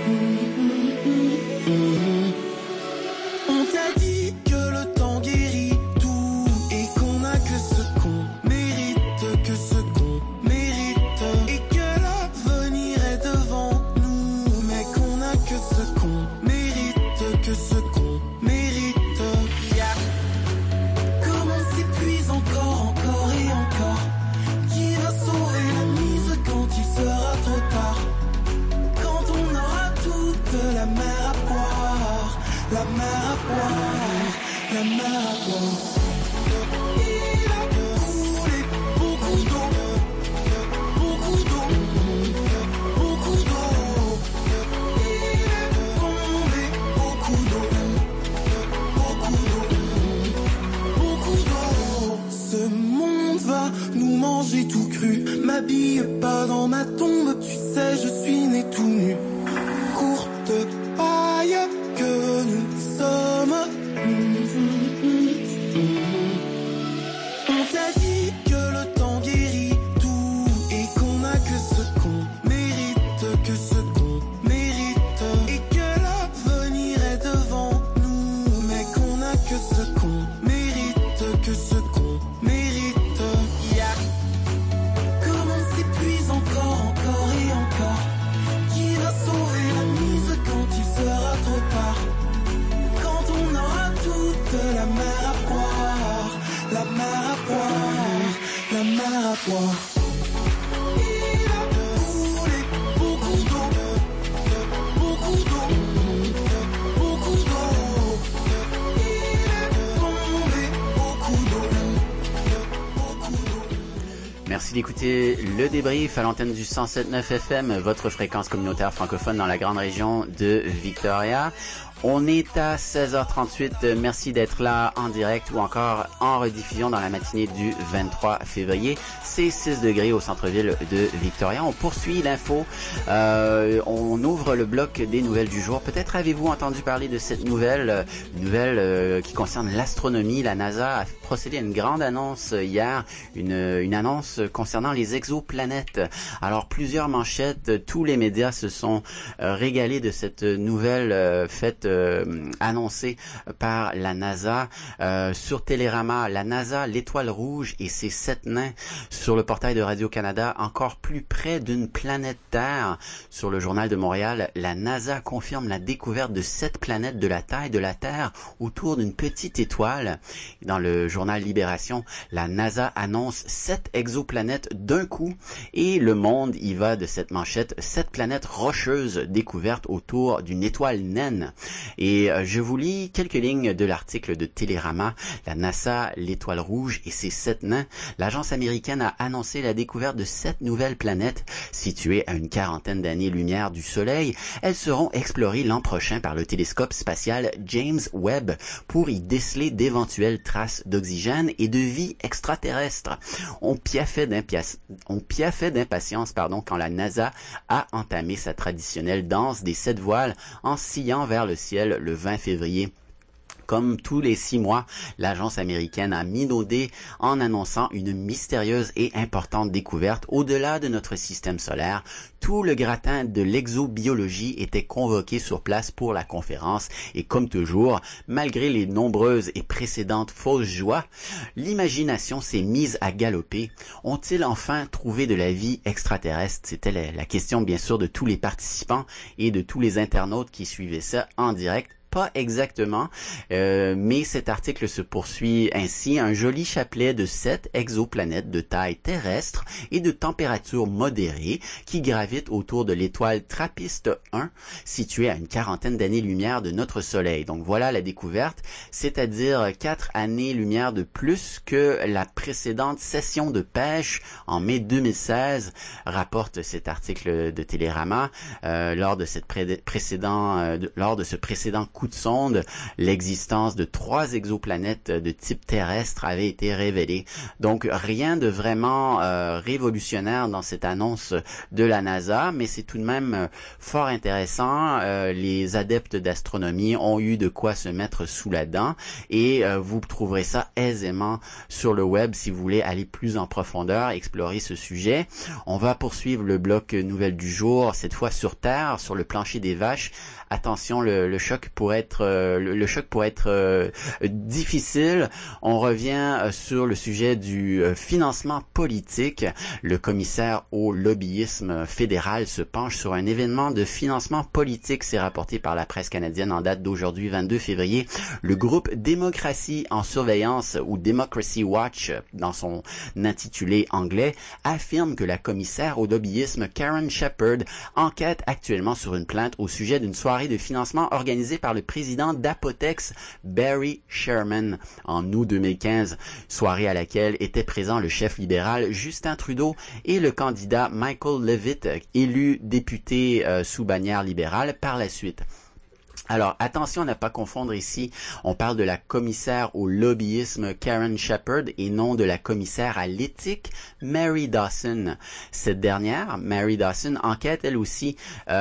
On t'a dit que le temps guérit tout et qu'on a que ce qu'on mérite, que ce qu'on mérite et que l'avenir est devant nous, mais qu'on a que ce qu'on mérite, que ce qu'on mérite. Yeah. Comme on s'épuise encore, encore et encore. Qui va sauver la mise quand il sera trop tard? Quand on aura toute la mer à boire, la mer à boire, la mer à boire. Il a coulé beaucoup d'eau, beaucoup d'eau, beaucoup d'eau. Il est tombé beaucoup d'eau, beaucoup d'eau, beaucoup d'eau. Ce monde va nous manger tout cru. M'habille pas dans ma tombe, tu sais, je suis né tout nu. Courte paille que nous sommes. On t'a dit que le temps guérit tout et qu'on a que ce qu'on mérite, que ce qu'on mérite et que l'avenir est devant nous, mais qu'on a que ce qu'on mérite, que ce qu'on mérite. Yeah. Comme on s'épuise encore, encore et encore. Qui va sauver la mise quand il sera trop tard? Quand on aura toute la mer à boire, la mer à boire, la mer à boire. Il a coulé beaucoup d'eau, beaucoup d'eau, beaucoup d'eau. Il est tombé beaucoup d'eau, beaucoup d'eau. Merci d'écouter le débrief à l'antenne du cent sept neuf F M, votre fréquence communautaire francophone dans la grande région de Victoria. On est à seize heures trente-huit. Merci d'être là en direct ou encore en rediffusion dans la matinée du vingt-trois février. C'est six degrés au centre-ville de Victoria. On poursuit l'info. Euh, on ouvre le bloc des nouvelles du jour. Peut-être avez-vous entendu parler de cette nouvelle, une nouvelle euh, qui concerne l'astronomie. La NASA a procédé à une grande annonce hier, une, une annonce concernant les exoplanètes. Alors, plusieurs manchettes, tous les médias se sont euh, régalés de cette nouvelle euh, faite euh, annoncée par la NASA. Euh, sur Télérama, la NASA, l'étoile rouge et ses sept nains. Sur le portail de Radio-Canada, encore plus près d'une planète Terre. Sur le Journal de Montréal, la NASA confirme la découverte de sept planètes de la taille de la Terre autour d'une petite étoile. Dans le journal Libération, la NASA annonce sept exoplanètes d'un coup et Le Monde y va de cette manchette, sept planètes rocheuses découvertes autour d'une étoile naine. Et euh, je vous lis quelques lignes de l'article de Télérama. La NASA, l'étoile rouge et ses sept nains. L'agence américaine a annoncé la découverte de sept nouvelles planètes situées à une quarantaine d'années-lumière du Soleil. Elles seront explorées l'an prochain par le télescope spatial James Webb pour y déceler d'éventuelles traces d'oxygène et de vie extraterrestre. On piaffait d'impatience, on piaffait d'impatience, pardon, quand la NASA a entamé sa traditionnelle danse des sept voiles en sciant vers le ciel le vingt février. Comme tous les six mois, l'agence américaine a minaudé en annonçant une mystérieuse et importante découverte au-delà de notre système solaire. Tout le gratin de l'exobiologie était convoqué sur place pour la conférence et comme toujours, malgré les nombreuses et précédentes fausses joies, l'imagination s'est mise à galoper. Ont-ils enfin trouvé de la vie extraterrestre? C'était la, la question bien sûr de tous les participants et de tous les internautes qui suivaient ça en direct. Pas exactement, euh, mais cet article se poursuit ainsi. Un joli chapelet de sept exoplanètes de taille terrestre et de température modérée qui gravitent autour de l'étoile Trappist un, située à une quarantaine d'années-lumière de notre Soleil. Donc voilà la découverte, c'est-à-dire quatre années-lumière de plus que la précédente session de pêche en mai deux mille seize, rapporte cet article de Télérama. Euh, lors de cette pré- précédent, euh, de, lors de ce précédent coup de sonde, l'existence de trois exoplanètes de type terrestre avait été révélée. Donc rien de vraiment euh, révolutionnaire dans cette annonce de la NASA, mais c'est tout de même euh, fort intéressant. Euh, les adeptes d'astronomie ont eu de quoi se mettre sous la dent et euh, vous trouverez ça aisément sur le web si vous voulez aller plus en profondeur, explorer ce sujet. On va poursuivre le bloc nouvelles du jour, cette fois sur Terre, sur le plancher des vaches. Attention, le, le choc pourrait être euh, le, le choc pourrait être euh, difficile. On revient euh, sur le sujet du euh, financement politique. Le commissaire au lobbyisme fédéral se penche sur un événement de financement politique. C'est rapporté par la presse canadienne en date d'aujourd'hui, vingt-deux février. Le groupe Démocratie en surveillance ou Democracy Watch, dans son intitulé anglais, affirme que la commissaire au lobbyisme Karen Shepherd enquête actuellement sur une plainte au sujet d'une soirée de financement organisée par le président d'Apotex, Barry Sherman, en août deux mille quinze, soirée à laquelle était présent le chef libéral Justin Trudeau et le candidat Michael Levitt, élu député euh, sous bannière libérale par la suite. Alors, attention à ne pas confondre ici, on parle de la commissaire au lobbyisme Karen Shepherd et non de la commissaire à l'éthique Mary Dawson. Cette dernière, Mary Dawson, enquête elle aussi,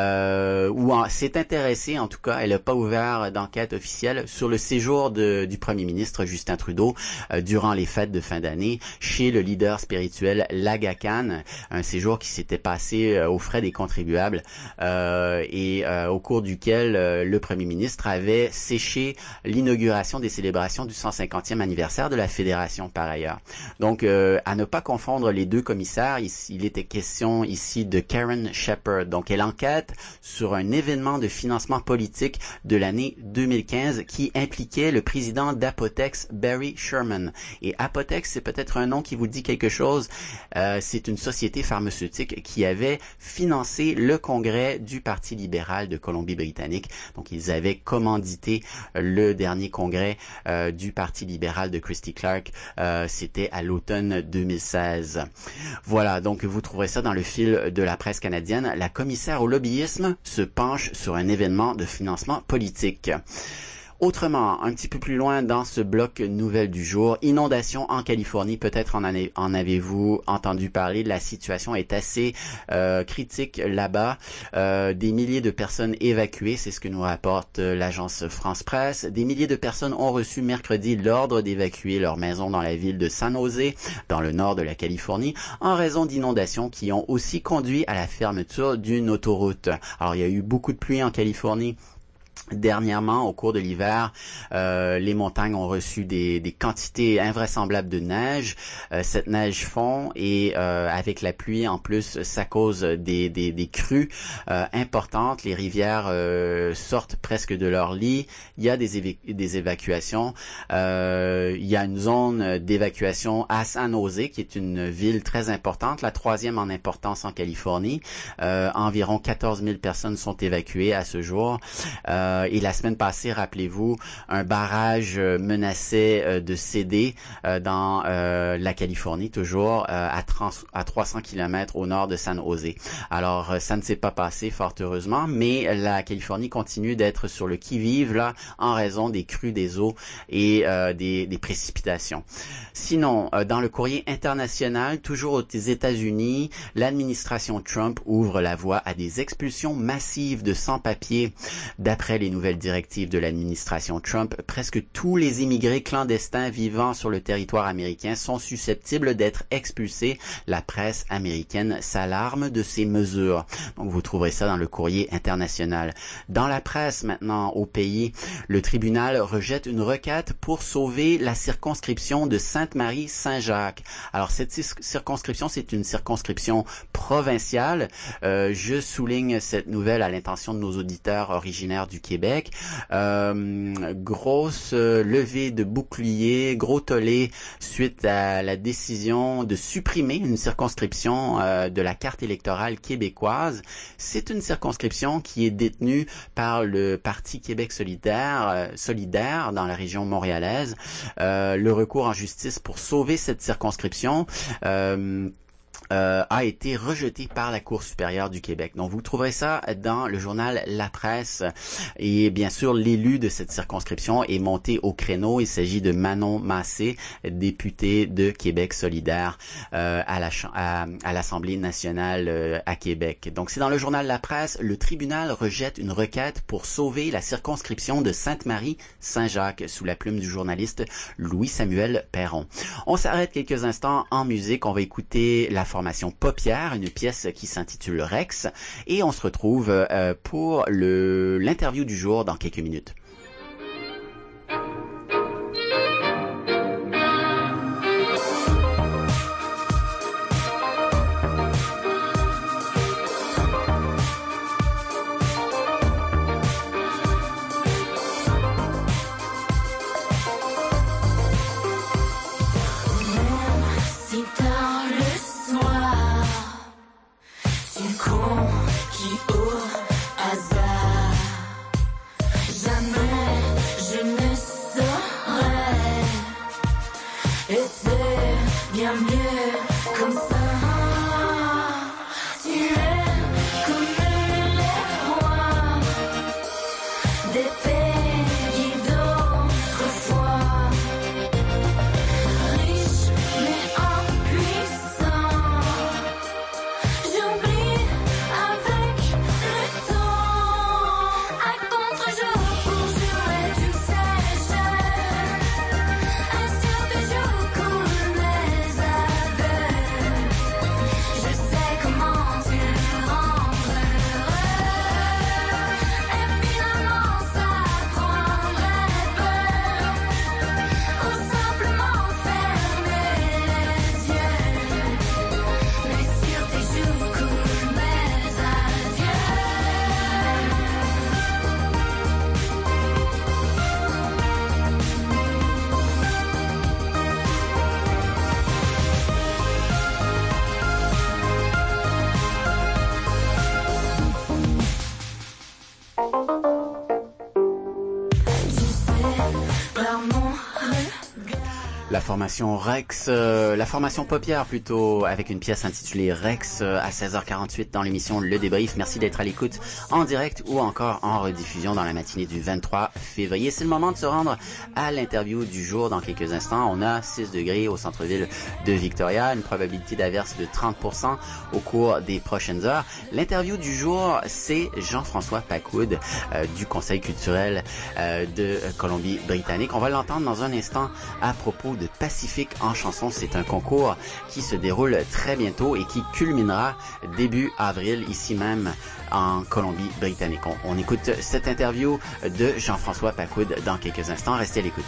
euh, ou en, s'est intéressée en tout cas, elle n'a pas ouvert d'enquête officielle sur le séjour de, du premier ministre Justin Trudeau euh, durant les fêtes de fin d'année chez le leader spirituel L'Aga Khan, un séjour qui s'était passé euh, aux frais des contribuables euh, et euh, au cours duquel euh, le premier ministre avait séché l'inauguration des célébrations du cent cinquantième anniversaire de la Fédération par ailleurs. Donc, euh, à ne pas confondre les deux commissaires, il, il était question ici de Karen Shepherd. Donc, elle enquête sur un événement de financement politique de l'année deux mille quinze qui impliquait le président d'Apotex, Barry Sherman. Et Apotex, c'est peut-être un nom qui vous dit quelque chose. Euh, c'est une société pharmaceutique qui avait financé le congrès du Parti libéral de Colombie-Britannique. Donc, ils ils avaient commandité le dernier congrès euh, du Parti libéral de Christy Clark. Euh, c'était à l'automne deux mille seize. Voilà, donc vous trouverez ça dans le fil de la presse canadienne. La commissaire au lobbyisme se penche sur un événement de financement politique. Autrement, un petit peu plus loin dans ce bloc nouvelle du jour, inondation en Californie, peut-être en, en avez-vous entendu parler, la situation est assez euh, critique là-bas. Euh, des milliers de personnes évacuées, c'est ce que nous rapporte l'agence France Presse. Des milliers de personnes ont reçu mercredi l'ordre d'évacuer leur maison dans la ville de San Jose, dans le nord de la Californie, en raison d'inondations qui ont aussi conduit à la fermeture d'une autoroute. Alors, il y a eu beaucoup de pluie en Californie. Dernièrement, au cours de l'hiver, euh, les montagnes ont reçu des, des quantités invraisemblables de neige. Euh, cette neige fond et euh, avec la pluie, en plus, ça cause des, des, des crues euh, importantes. Les rivières euh, sortent presque de leur lit. Il y a des, éva- des évacuations. Euh, il y a une zone d'évacuation à San Jose, qui est une ville très importante, la troisième en importance en Californie. Euh, environ quatorze mille personnes sont évacuées à ce jour. Euh, Et la semaine passée, rappelez-vous, un barrage menaçait de céder dans la Californie, toujours à trois cents kilomètres au nord de San Jose. Alors, ça ne s'est pas passé, fort heureusement, mais la Californie continue d'être sur le qui-vive là, en raison des crues des eaux et euh, des, des précipitations. Sinon, dans le courrier international, toujours aux États-Unis, l'administration Trump ouvre la voie à des expulsions massives de sans-papiers. D'après les nouvelles directives de l'administration Trump, presque tous les immigrés clandestins vivant sur le territoire américain sont susceptibles d'être expulsés. La presse américaine s'alarme de ces mesures. Donc vous trouverez ça dans le courrier international. Dans la presse maintenant au pays, le tribunal rejette une requête pour sauver la circonscription de Sainte-Marie-Saint-Jacques. Alors cette circonscription, c'est une circonscription provinciale. Euh, je souligne cette nouvelle à l'intention de nos auditeurs originaires du Québec. Euh, grosse euh, levée de boucliers, gros tollé suite à la décision de supprimer une circonscription euh, de la carte électorale québécoise. C'est une circonscription qui est détenue par le Parti Québec solidaire, euh, solidaire dans la région montréalaise. Euh, le recours en justice pour sauver cette circonscription euh, Euh, a été rejeté par la Cour supérieure du Québec. Donc, vous trouverez ça dans le journal La Presse. Et bien sûr, l'élu de cette circonscription est monté au créneau. Il s'agit de Manon Massé, députée de Québec solidaire euh, à, la, à, à l'Assemblée nationale euh, à Québec. Donc, c'est dans le journal La Presse. Le tribunal rejette une requête pour sauver la circonscription de Sainte-Marie-Saint-Jacques sous la plume du journaliste Louis-Samuel Perron. On s'arrête quelques instants en musique. On va écouter la formation Paupières, une pièce qui s'intitule Rex, et on se retrouve euh, pour le, l'interview du jour dans quelques minutes. J'oublie avec le la formation Rex, euh, la formation paupière plutôt, avec une pièce intitulée Rex euh, à seize heures quarante-huit dans l'émission Le Débrief. Merci d'être à l'écoute en direct ou encore en rediffusion dans la matinée du vingt-trois février. C'est le moment de se rendre à l'interview du jour. Dans quelques instants, on a six degrés au centre-ville de Victoria, une probabilité d'averse de trente pour cent au cours des prochaines heures. L'interview du jour, c'est Jean-François Packwood euh, du Conseil culturel euh, de Colombie-Britannique. On va l'entendre dans un instant à propos de Pacifique en chanson. C'est un concours qui se déroule très bientôt et qui culminera début avril ici même en Colombie-Britannique. On, on écoute cette interview de Jean-François Packwood dans quelques instants. Restez à l'écoute.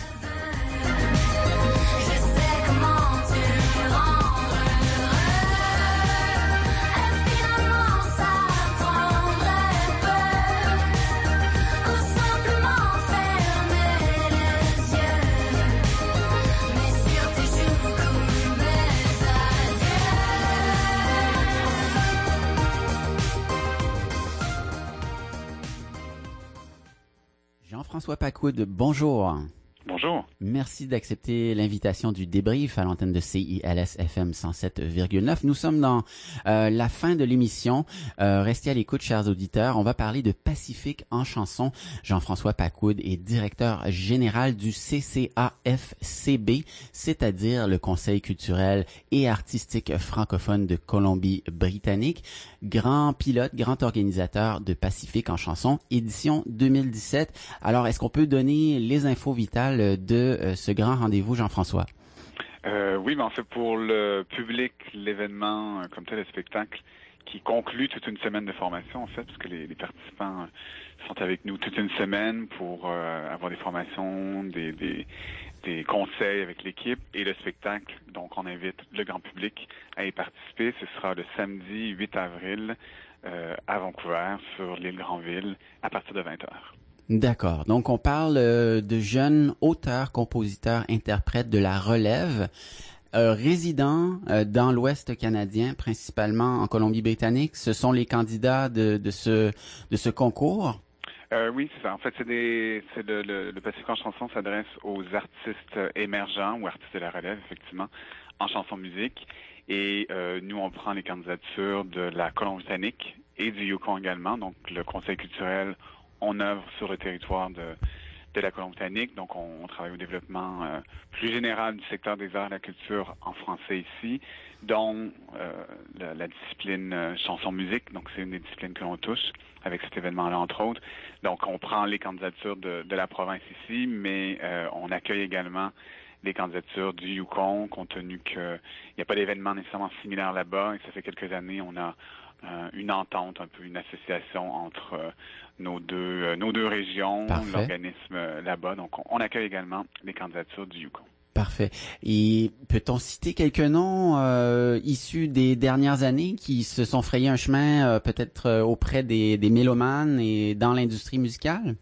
Jean-François Packwood, bonjour. Bonjour. Merci d'accepter l'invitation du débrief à l'antenne de C I L S F M cent sept virgule neuf. Nous sommes dans euh, la fin de l'émission. Euh, restez à l'écoute, chers auditeurs. On va parler de Pacifique en chanson. Jean-François Packwood est directeur général du C C A F C B, c'est-à-dire le Conseil culturel et artistique francophone de Colombie-Britannique. Grand pilote, grand organisateur de Pacifique en chanson, édition deux mille dix-sept. Alors, est-ce qu'on peut donner les infos vitales de euh, ce grand rendez-vous, Jean-François? Euh, oui, mais en fait, pour le public, l'événement, comme tel, le spectacle, qui conclut toute une semaine de formation, en fait, parce que les, les participants sont avec nous toute une semaine pour euh, avoir des formations, des, des, des conseils avec l'équipe et le spectacle. Donc, on invite le grand public à y participer. Ce sera le samedi huit avril euh, à Vancouver, sur l'île Granville, à partir de vingt heures. D'accord. Donc, on parle euh, de jeunes auteurs, compositeurs, interprètes de la relève, euh, résidents euh, dans l'Ouest canadien, principalement en Colombie-Britannique. Ce sont les candidats de, de ce de ce concours? Euh, oui, c'est ça. En fait, c'est des, c'est le, le, le Pacifique en chanson s'adresse aux artistes émergents ou artistes de la relève, effectivement, en chanson-musique. Et euh, nous, on prend les candidatures de la Colombie-Britannique et du Yukon également. Donc, le Conseil culturel, on œuvre sur le territoire de, de la Colombie-Britannique, donc on, on travaille au développement euh, plus général du secteur des arts et de la culture en français ici, dont euh, la, la discipline euh, chanson-musique, donc c'est une des disciplines que l'on touche avec cet événement-là, entre autres. Donc on prend les candidatures de, de la province ici, mais euh, on accueille également les candidatures du Yukon, compte tenu qu'il n'y a pas d'événement nécessairement similaire là-bas, et ça fait quelques années, on a euh, une entente, un peu une association entre euh, nos deux euh, nos deux régions, Parfait. L'organisme euh, là-bas. Donc, on, on accueille également les candidatures du Yukon. Parfait. Et peut-on citer quelques noms euh, issus des dernières années qui se sont frayés un chemin euh, peut-être euh, auprès des, des mélomanes et dans l'industrie musicale?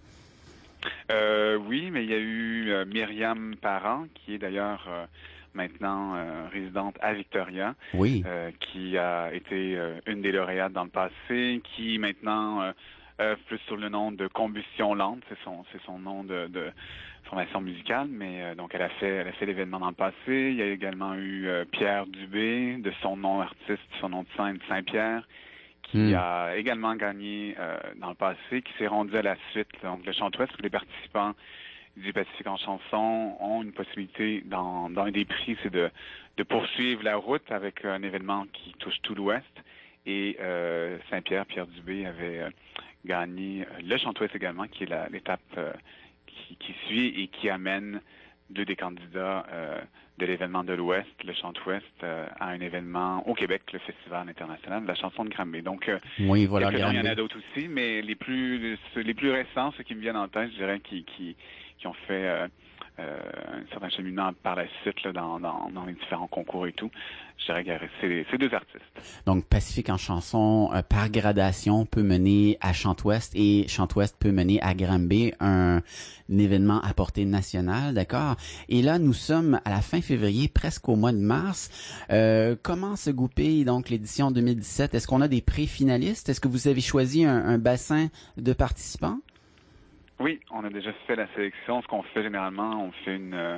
Euh, oui, mais il y a eu euh, Myriam Parent, qui est d'ailleurs euh, maintenant euh, résidente à Victoria, oui. euh, qui a été euh, une des lauréates dans le passé, qui maintenant euh, œuvre plus sur le nom de Combustion Lente, c'est son c'est son nom de, de formation musicale, mais euh, donc elle a fait elle a fait l'événement dans le passé. Il y a également eu euh, Pierre Dubé, de son nom artiste, son nom de scène Saint-Pierre, qui mm. a également gagné euh, dans le passé, qui s'est rendu à la suite, donc le Chant-Ouest, où les participants du Pacifique en chanson ont une possibilité dans, dans un des prix, c'est de, de poursuivre la route avec un événement qui touche tout l'Ouest. Et euh, Saint-Pierre, Pierre Dubé avait euh, gagné le Chant-Ouest également, qui est la, l'étape euh, qui, qui suit et qui amène deux des candidats euh, de l'événement de l'Ouest, le Chant-Ouest, euh, à un événement au Québec, le Festival international de la chanson de Granby. Donc, euh, oui, voilà, il y en a d'autres aussi, mais les plus les plus récents, ceux qui me viennent en tête, je dirais, qui qui, qui ont fait euh, euh, un certain cheminement par la suite là, dans, dans, dans les différents concours et tout, je dirais que c'est ces deux artistes. Donc, Pacifique en chanson, euh, par gradation, peut mener à Chant-Ouest et Chant-Ouest peut mener à Granby, un, un événement à portée nationale, d'accord? Et là, nous sommes à la fin février, presque au mois de mars. Euh, comment se goupille donc l'édition deux mille dix-sept? Est-ce qu'on a des pré-finalistes? Est-ce que vous avez choisi un, un bassin de participants? Oui, on a déjà fait la sélection. Ce qu'on fait généralement, on fait une,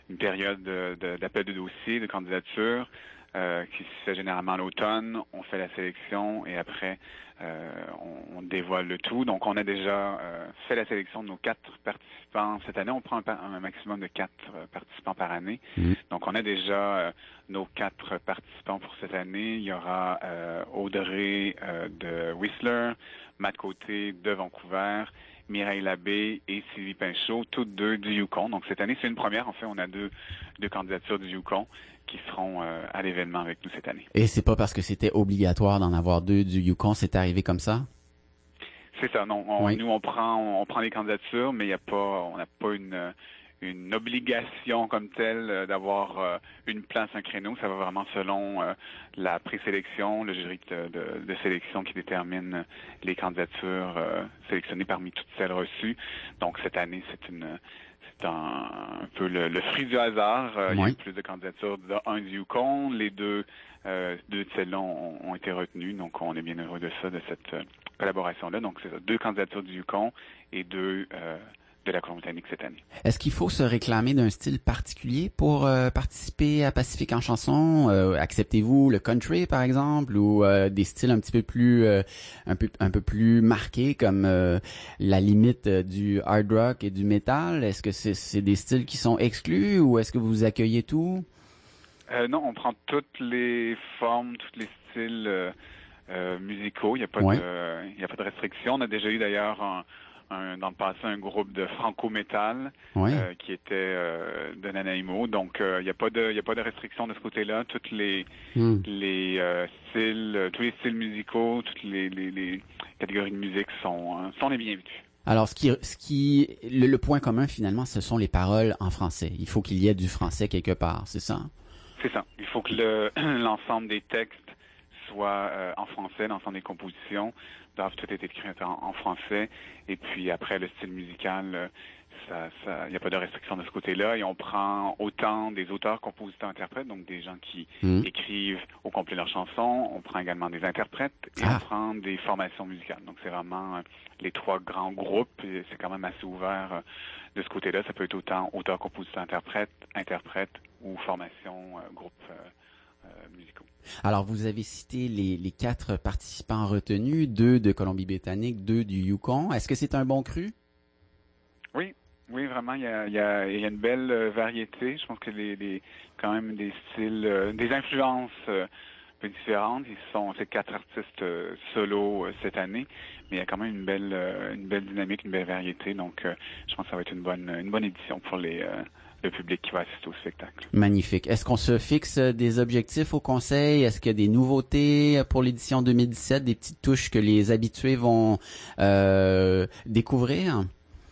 une période de, de, d'appel de dossiers, de candidature, euh, qui se fait généralement à l'automne. On fait la sélection et après, euh, on, on dévoile le tout. Donc, on a déjà euh, fait la sélection de nos quatre participants. Cette année, on prend un, un maximum de quatre euh, participants par année. Mmh. Donc, on a déjà euh, nos quatre participants pour cette année. Il y aura euh, Audrey euh, de Whistler, Matt Côté de Vancouver, Mireille Labbé et Sylvie Pinchot, toutes deux du Yukon. Donc, cette année, c'est une première. En fait, on a deux, deux candidatures du Yukon qui seront euh, à l'événement avec nous cette année. Et c'est pas parce que c'était obligatoire d'en avoir deux du Yukon, c'est arrivé comme ça? C'est ça. Non, on, oui. Nous, on prend, on, on prend les candidatures, mais il y a pas, on n'a pas une, une obligation comme telle euh, d'avoir euh, une place, un créneau. Ça va vraiment selon euh, la présélection, le jury de, de, de sélection qui détermine les candidatures euh, sélectionnées parmi toutes celles reçues. Donc cette année, c'est une c'est un, un peu le, le fruit du hasard. Euh, oui. Il y a eu plus de candidatures d'un du Yukon. Les deux, euh, deux de celles-là ont, ont été retenues. Donc on est bien heureux de ça, de cette euh, collaboration-là. Donc c'est ça, deux candidatures du Yukon et deux euh, de la Colombie-Britannique cette année. Est-ce qu'il faut se réclamer d'un style particulier pour euh, participer à Pacifique en chanson? Euh, acceptez-vous le country, par exemple, ou euh, des styles un petit peu plus euh, un peu un peu plus marqués comme euh, la limite euh, du hard rock et du metal? Est-ce que c'est, c'est des styles qui sont exclus ou est-ce que vous accueillez tout? Euh, non, on prend toutes les formes, tous les styles euh, euh, musicaux. Il n'y a pas ouais. de il y a pas de restriction. On a déjà eu d'ailleurs un Un, dans le passé, un groupe de franco-métal oui. euh, qui était euh, de Nanaimo. Donc, il euh, n'y a pas de, il y a pas de restriction de ce côté-là. Toutes les, mm. les euh, styles, euh, tous les styles musicaux, toutes les, les, les catégories de musique sont, euh, sont les bienvenus. Alors, ce qui, ce qui, le, le point commun finalement, ce sont les paroles en français. Il faut qu'il y ait du français quelque part, c'est ça? C'est ça. Il faut que le, l'ensemble des textes soit euh, en français, l'ensemble des compositions doivent tout être écrites en, en français. Et puis après, le style musical, ça, ça, il n'y a pas de restriction de ce côté-là. Et on prend autant des auteurs, compositeurs, interprètes, donc des gens qui mmh. écrivent au complet leurs chansons. On prend également des interprètes et ah. on prend des formations musicales. Donc c'est vraiment euh, les trois grands groupes. Et c'est quand même assez ouvert euh, de ce côté-là. Ça peut être autant auteurs, compositeurs, interprètes, interprètes ou formations, euh, groupes euh, euh, musicaux. Alors, vous avez cité les, les quatre participants retenus, deux de Colombie-Britannique, deux du Yukon. Est-ce que c'est un bon cru? Oui, oui, vraiment, il y a, il y a, il y a une belle euh, variété. Je pense que les, les quand même des styles, euh, des influences euh, un peu différentes. Ils sont ces quatre artistes euh, solo euh, cette année, mais il y a quand même une belle, euh, une belle dynamique, une belle variété. Donc, euh, je pense que ça va être une bonne, une bonne édition pour les euh, le public qui va assister au spectacle. Magnifique. Est-ce qu'on se fixe des objectifs au conseil? Est-ce qu'il y a des nouveautés pour l'édition deux mille dix-sept, des petites touches que les habitués vont euh, découvrir?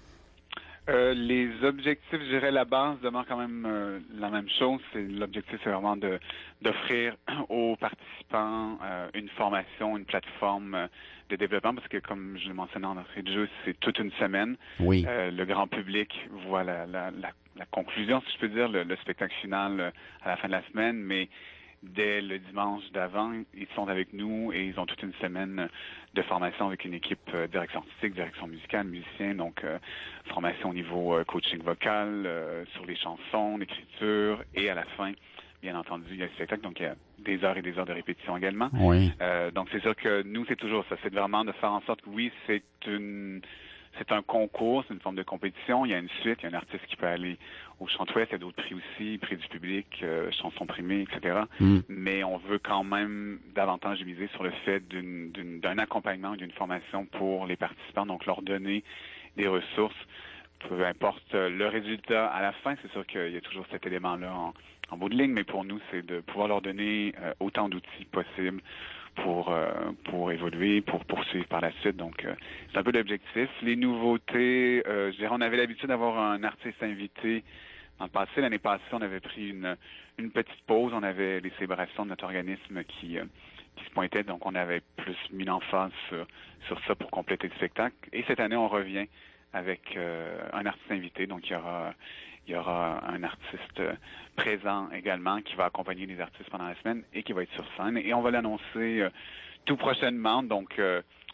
Euh, les objectifs, je dirais, la base demeure quand même euh, la même chose. C'est, l'objectif, c'est vraiment de, d'offrir aux participants euh, une formation, une plateforme euh, de développement, parce que, comme je le mentionnais en entrée de jeu, c'est toute une semaine. Oui. Euh, le grand public voit la, la, la, la conclusion, si je peux dire, le, le spectacle final euh, à la fin de la semaine, mais dès le dimanche d'avant, ils sont avec nous et ils ont toute une semaine de formation avec une équipe euh, direction artistique, direction musicale, musicien, donc euh, formation au niveau euh, coaching vocal, euh, sur les chansons, l'écriture, et à la fin, bien entendu, il y a le spectacle, donc il y a des heures et des heures de répétition également. Oui. Euh, donc c'est sûr que nous, c'est toujours ça, c'est vraiment de faire en sorte que oui, c'est une... C'est un concours, c'est une forme de compétition. Il y a une suite, il y a un artiste qui peut aller au Chant-Ouest, il y a d'autres prix aussi, prix du public, euh, chansons primées, et cetera. Mm. Mais on veut quand même davantage miser sur le fait d'une, d'une, d'un accompagnement, d'une formation pour les participants, donc leur donner des ressources, peu importe le résultat à la fin. C'est sûr qu'il y a toujours cet élément-là en, en bout de ligne, mais pour nous, c'est de pouvoir leur donner euh, autant d'outils possibles pour euh, pour évoluer, pour poursuivre par la suite. Donc, euh, c'est un peu l'objectif. Les nouveautés, euh, je dirais, on avait l'habitude d'avoir un artiste invité dans le passé. L'année passée, on avait pris une une petite pause. On avait les célébrations de notre organisme qui euh, qui se pointaient. Donc, on avait plus mis l'emphase sur, sur ça pour compléter le spectacle. Et cette année, on revient avec euh, un artiste invité. Donc, il y aura Il y aura un artiste présent également qui va accompagner les artistes pendant la semaine et qui va être sur scène. Et on va l'annoncer euh, tout prochainement. Donc, euh,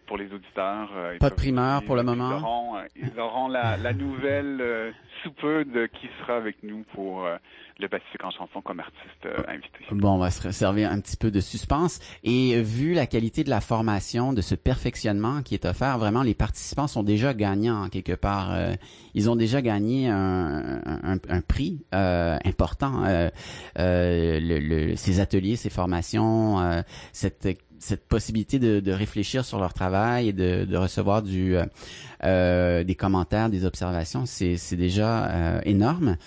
pour les auditeurs. Euh, Pas de primeur pour le ils moment? Auront, euh, ils auront la, la nouvelle euh, sous peu de qui sera avec nous pour euh, le Pacifique en chanson comme artiste euh, invité. Bon, on va se réserver un petit peu de suspense. Et euh, vu la qualité de la formation, de ce perfectionnement qui est offert, vraiment, les participants sont déjà gagnants en quelque part. Euh, ils ont déjà gagné un, un, un prix euh, important. Euh, euh, le, le, ces ateliers, ces formations, euh, cette cette possibilité de, de réfléchir sur leur travail et de, de recevoir du euh, des commentaires, des observations, c'est c'est déjà euh, énorme.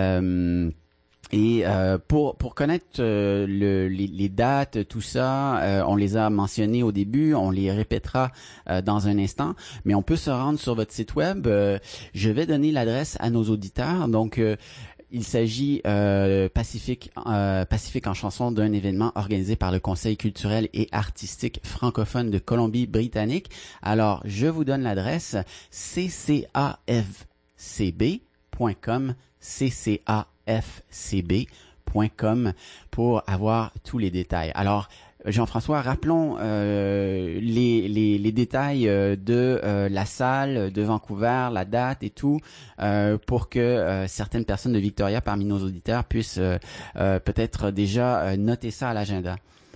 Euh, Et euh, pour pour connaître euh, le, les, les dates, tout ça, euh, on les a mentionnées au début, on les répétera euh, dans un instant, mais on peut se rendre sur votre site web. Euh, je vais donner l'adresse à nos auditeurs. Donc, euh, il s'agit euh, Pacifique euh, Pacifique en chanson d'un événement organisé par le Conseil culturel et artistique francophone de Colombie-Britannique. Alors, je vous donne l'adresse c c a f c b point com, c c a f c b point com pour avoir tous les détails. Alors, Jean-François, rappelons euh, les, les, les détails euh, de euh, la salle de Vancouver, la date et tout, euh, pour que euh, certaines personnes de Victoria parmi nos auditeurs puissent euh, euh, peut-être déjà euh, noter ça à l'agenda.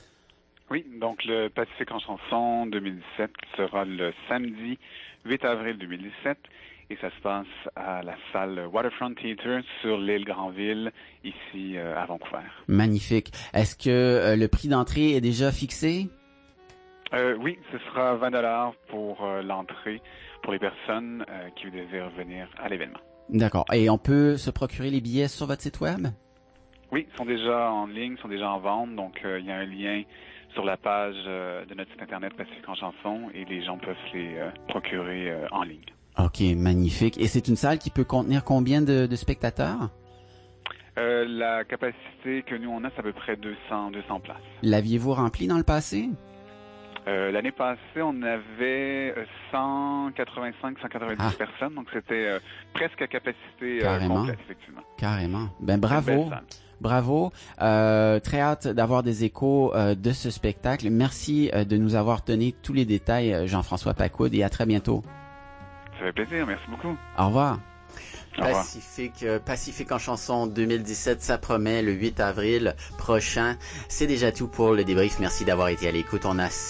Oui, donc le Pacifique en chanson deux mille dix-sept sera le samedi huit avril deux mille dix-sept. Et ça se passe à la salle Waterfront Theatre sur l'île Granville, ici euh, à Vancouver. Magnifique. Est-ce que euh, le prix d'entrée est déjà fixé? Euh, oui, ce sera vingt dollars pour euh, l'entrée pour les personnes euh, qui désirent venir à l'événement. D'accord. Et on peut se procurer les billets sur votre site web? Oui, ils sont déjà en ligne, sont déjà en vente. Donc, euh, il y a un lien sur la page euh, de notre site internet Pacifique en chanson et les gens peuvent se les euh, procurer euh, en ligne. OK, magnifique. Et c'est une salle qui peut contenir combien de, de spectateurs? Euh, la capacité que nous on a, c'est à peu près deux cents, deux cents places. L'aviez-vous rempli dans le passé? Euh, l'année passée, on avait cent quatre-vingt-cinq, cent quatre-vingt-dix ah. personnes, donc c'était euh, presque à capacité euh, complète, effectivement. Carrément. Ben bravo. Bravo. Euh, très hâte d'avoir des échos euh, de ce spectacle. Merci euh, de nous avoir donné tous les détails, Jean-François Paquud, et à très bientôt. Ça fait plaisir, merci beaucoup. Au revoir. Au revoir. Pacifique, euh, Pacifique en chanson deux mille dix-sept, ça promet le huit avril prochain. C'est déjà tout pour le débrief. Merci d'avoir été à l'écoute. On a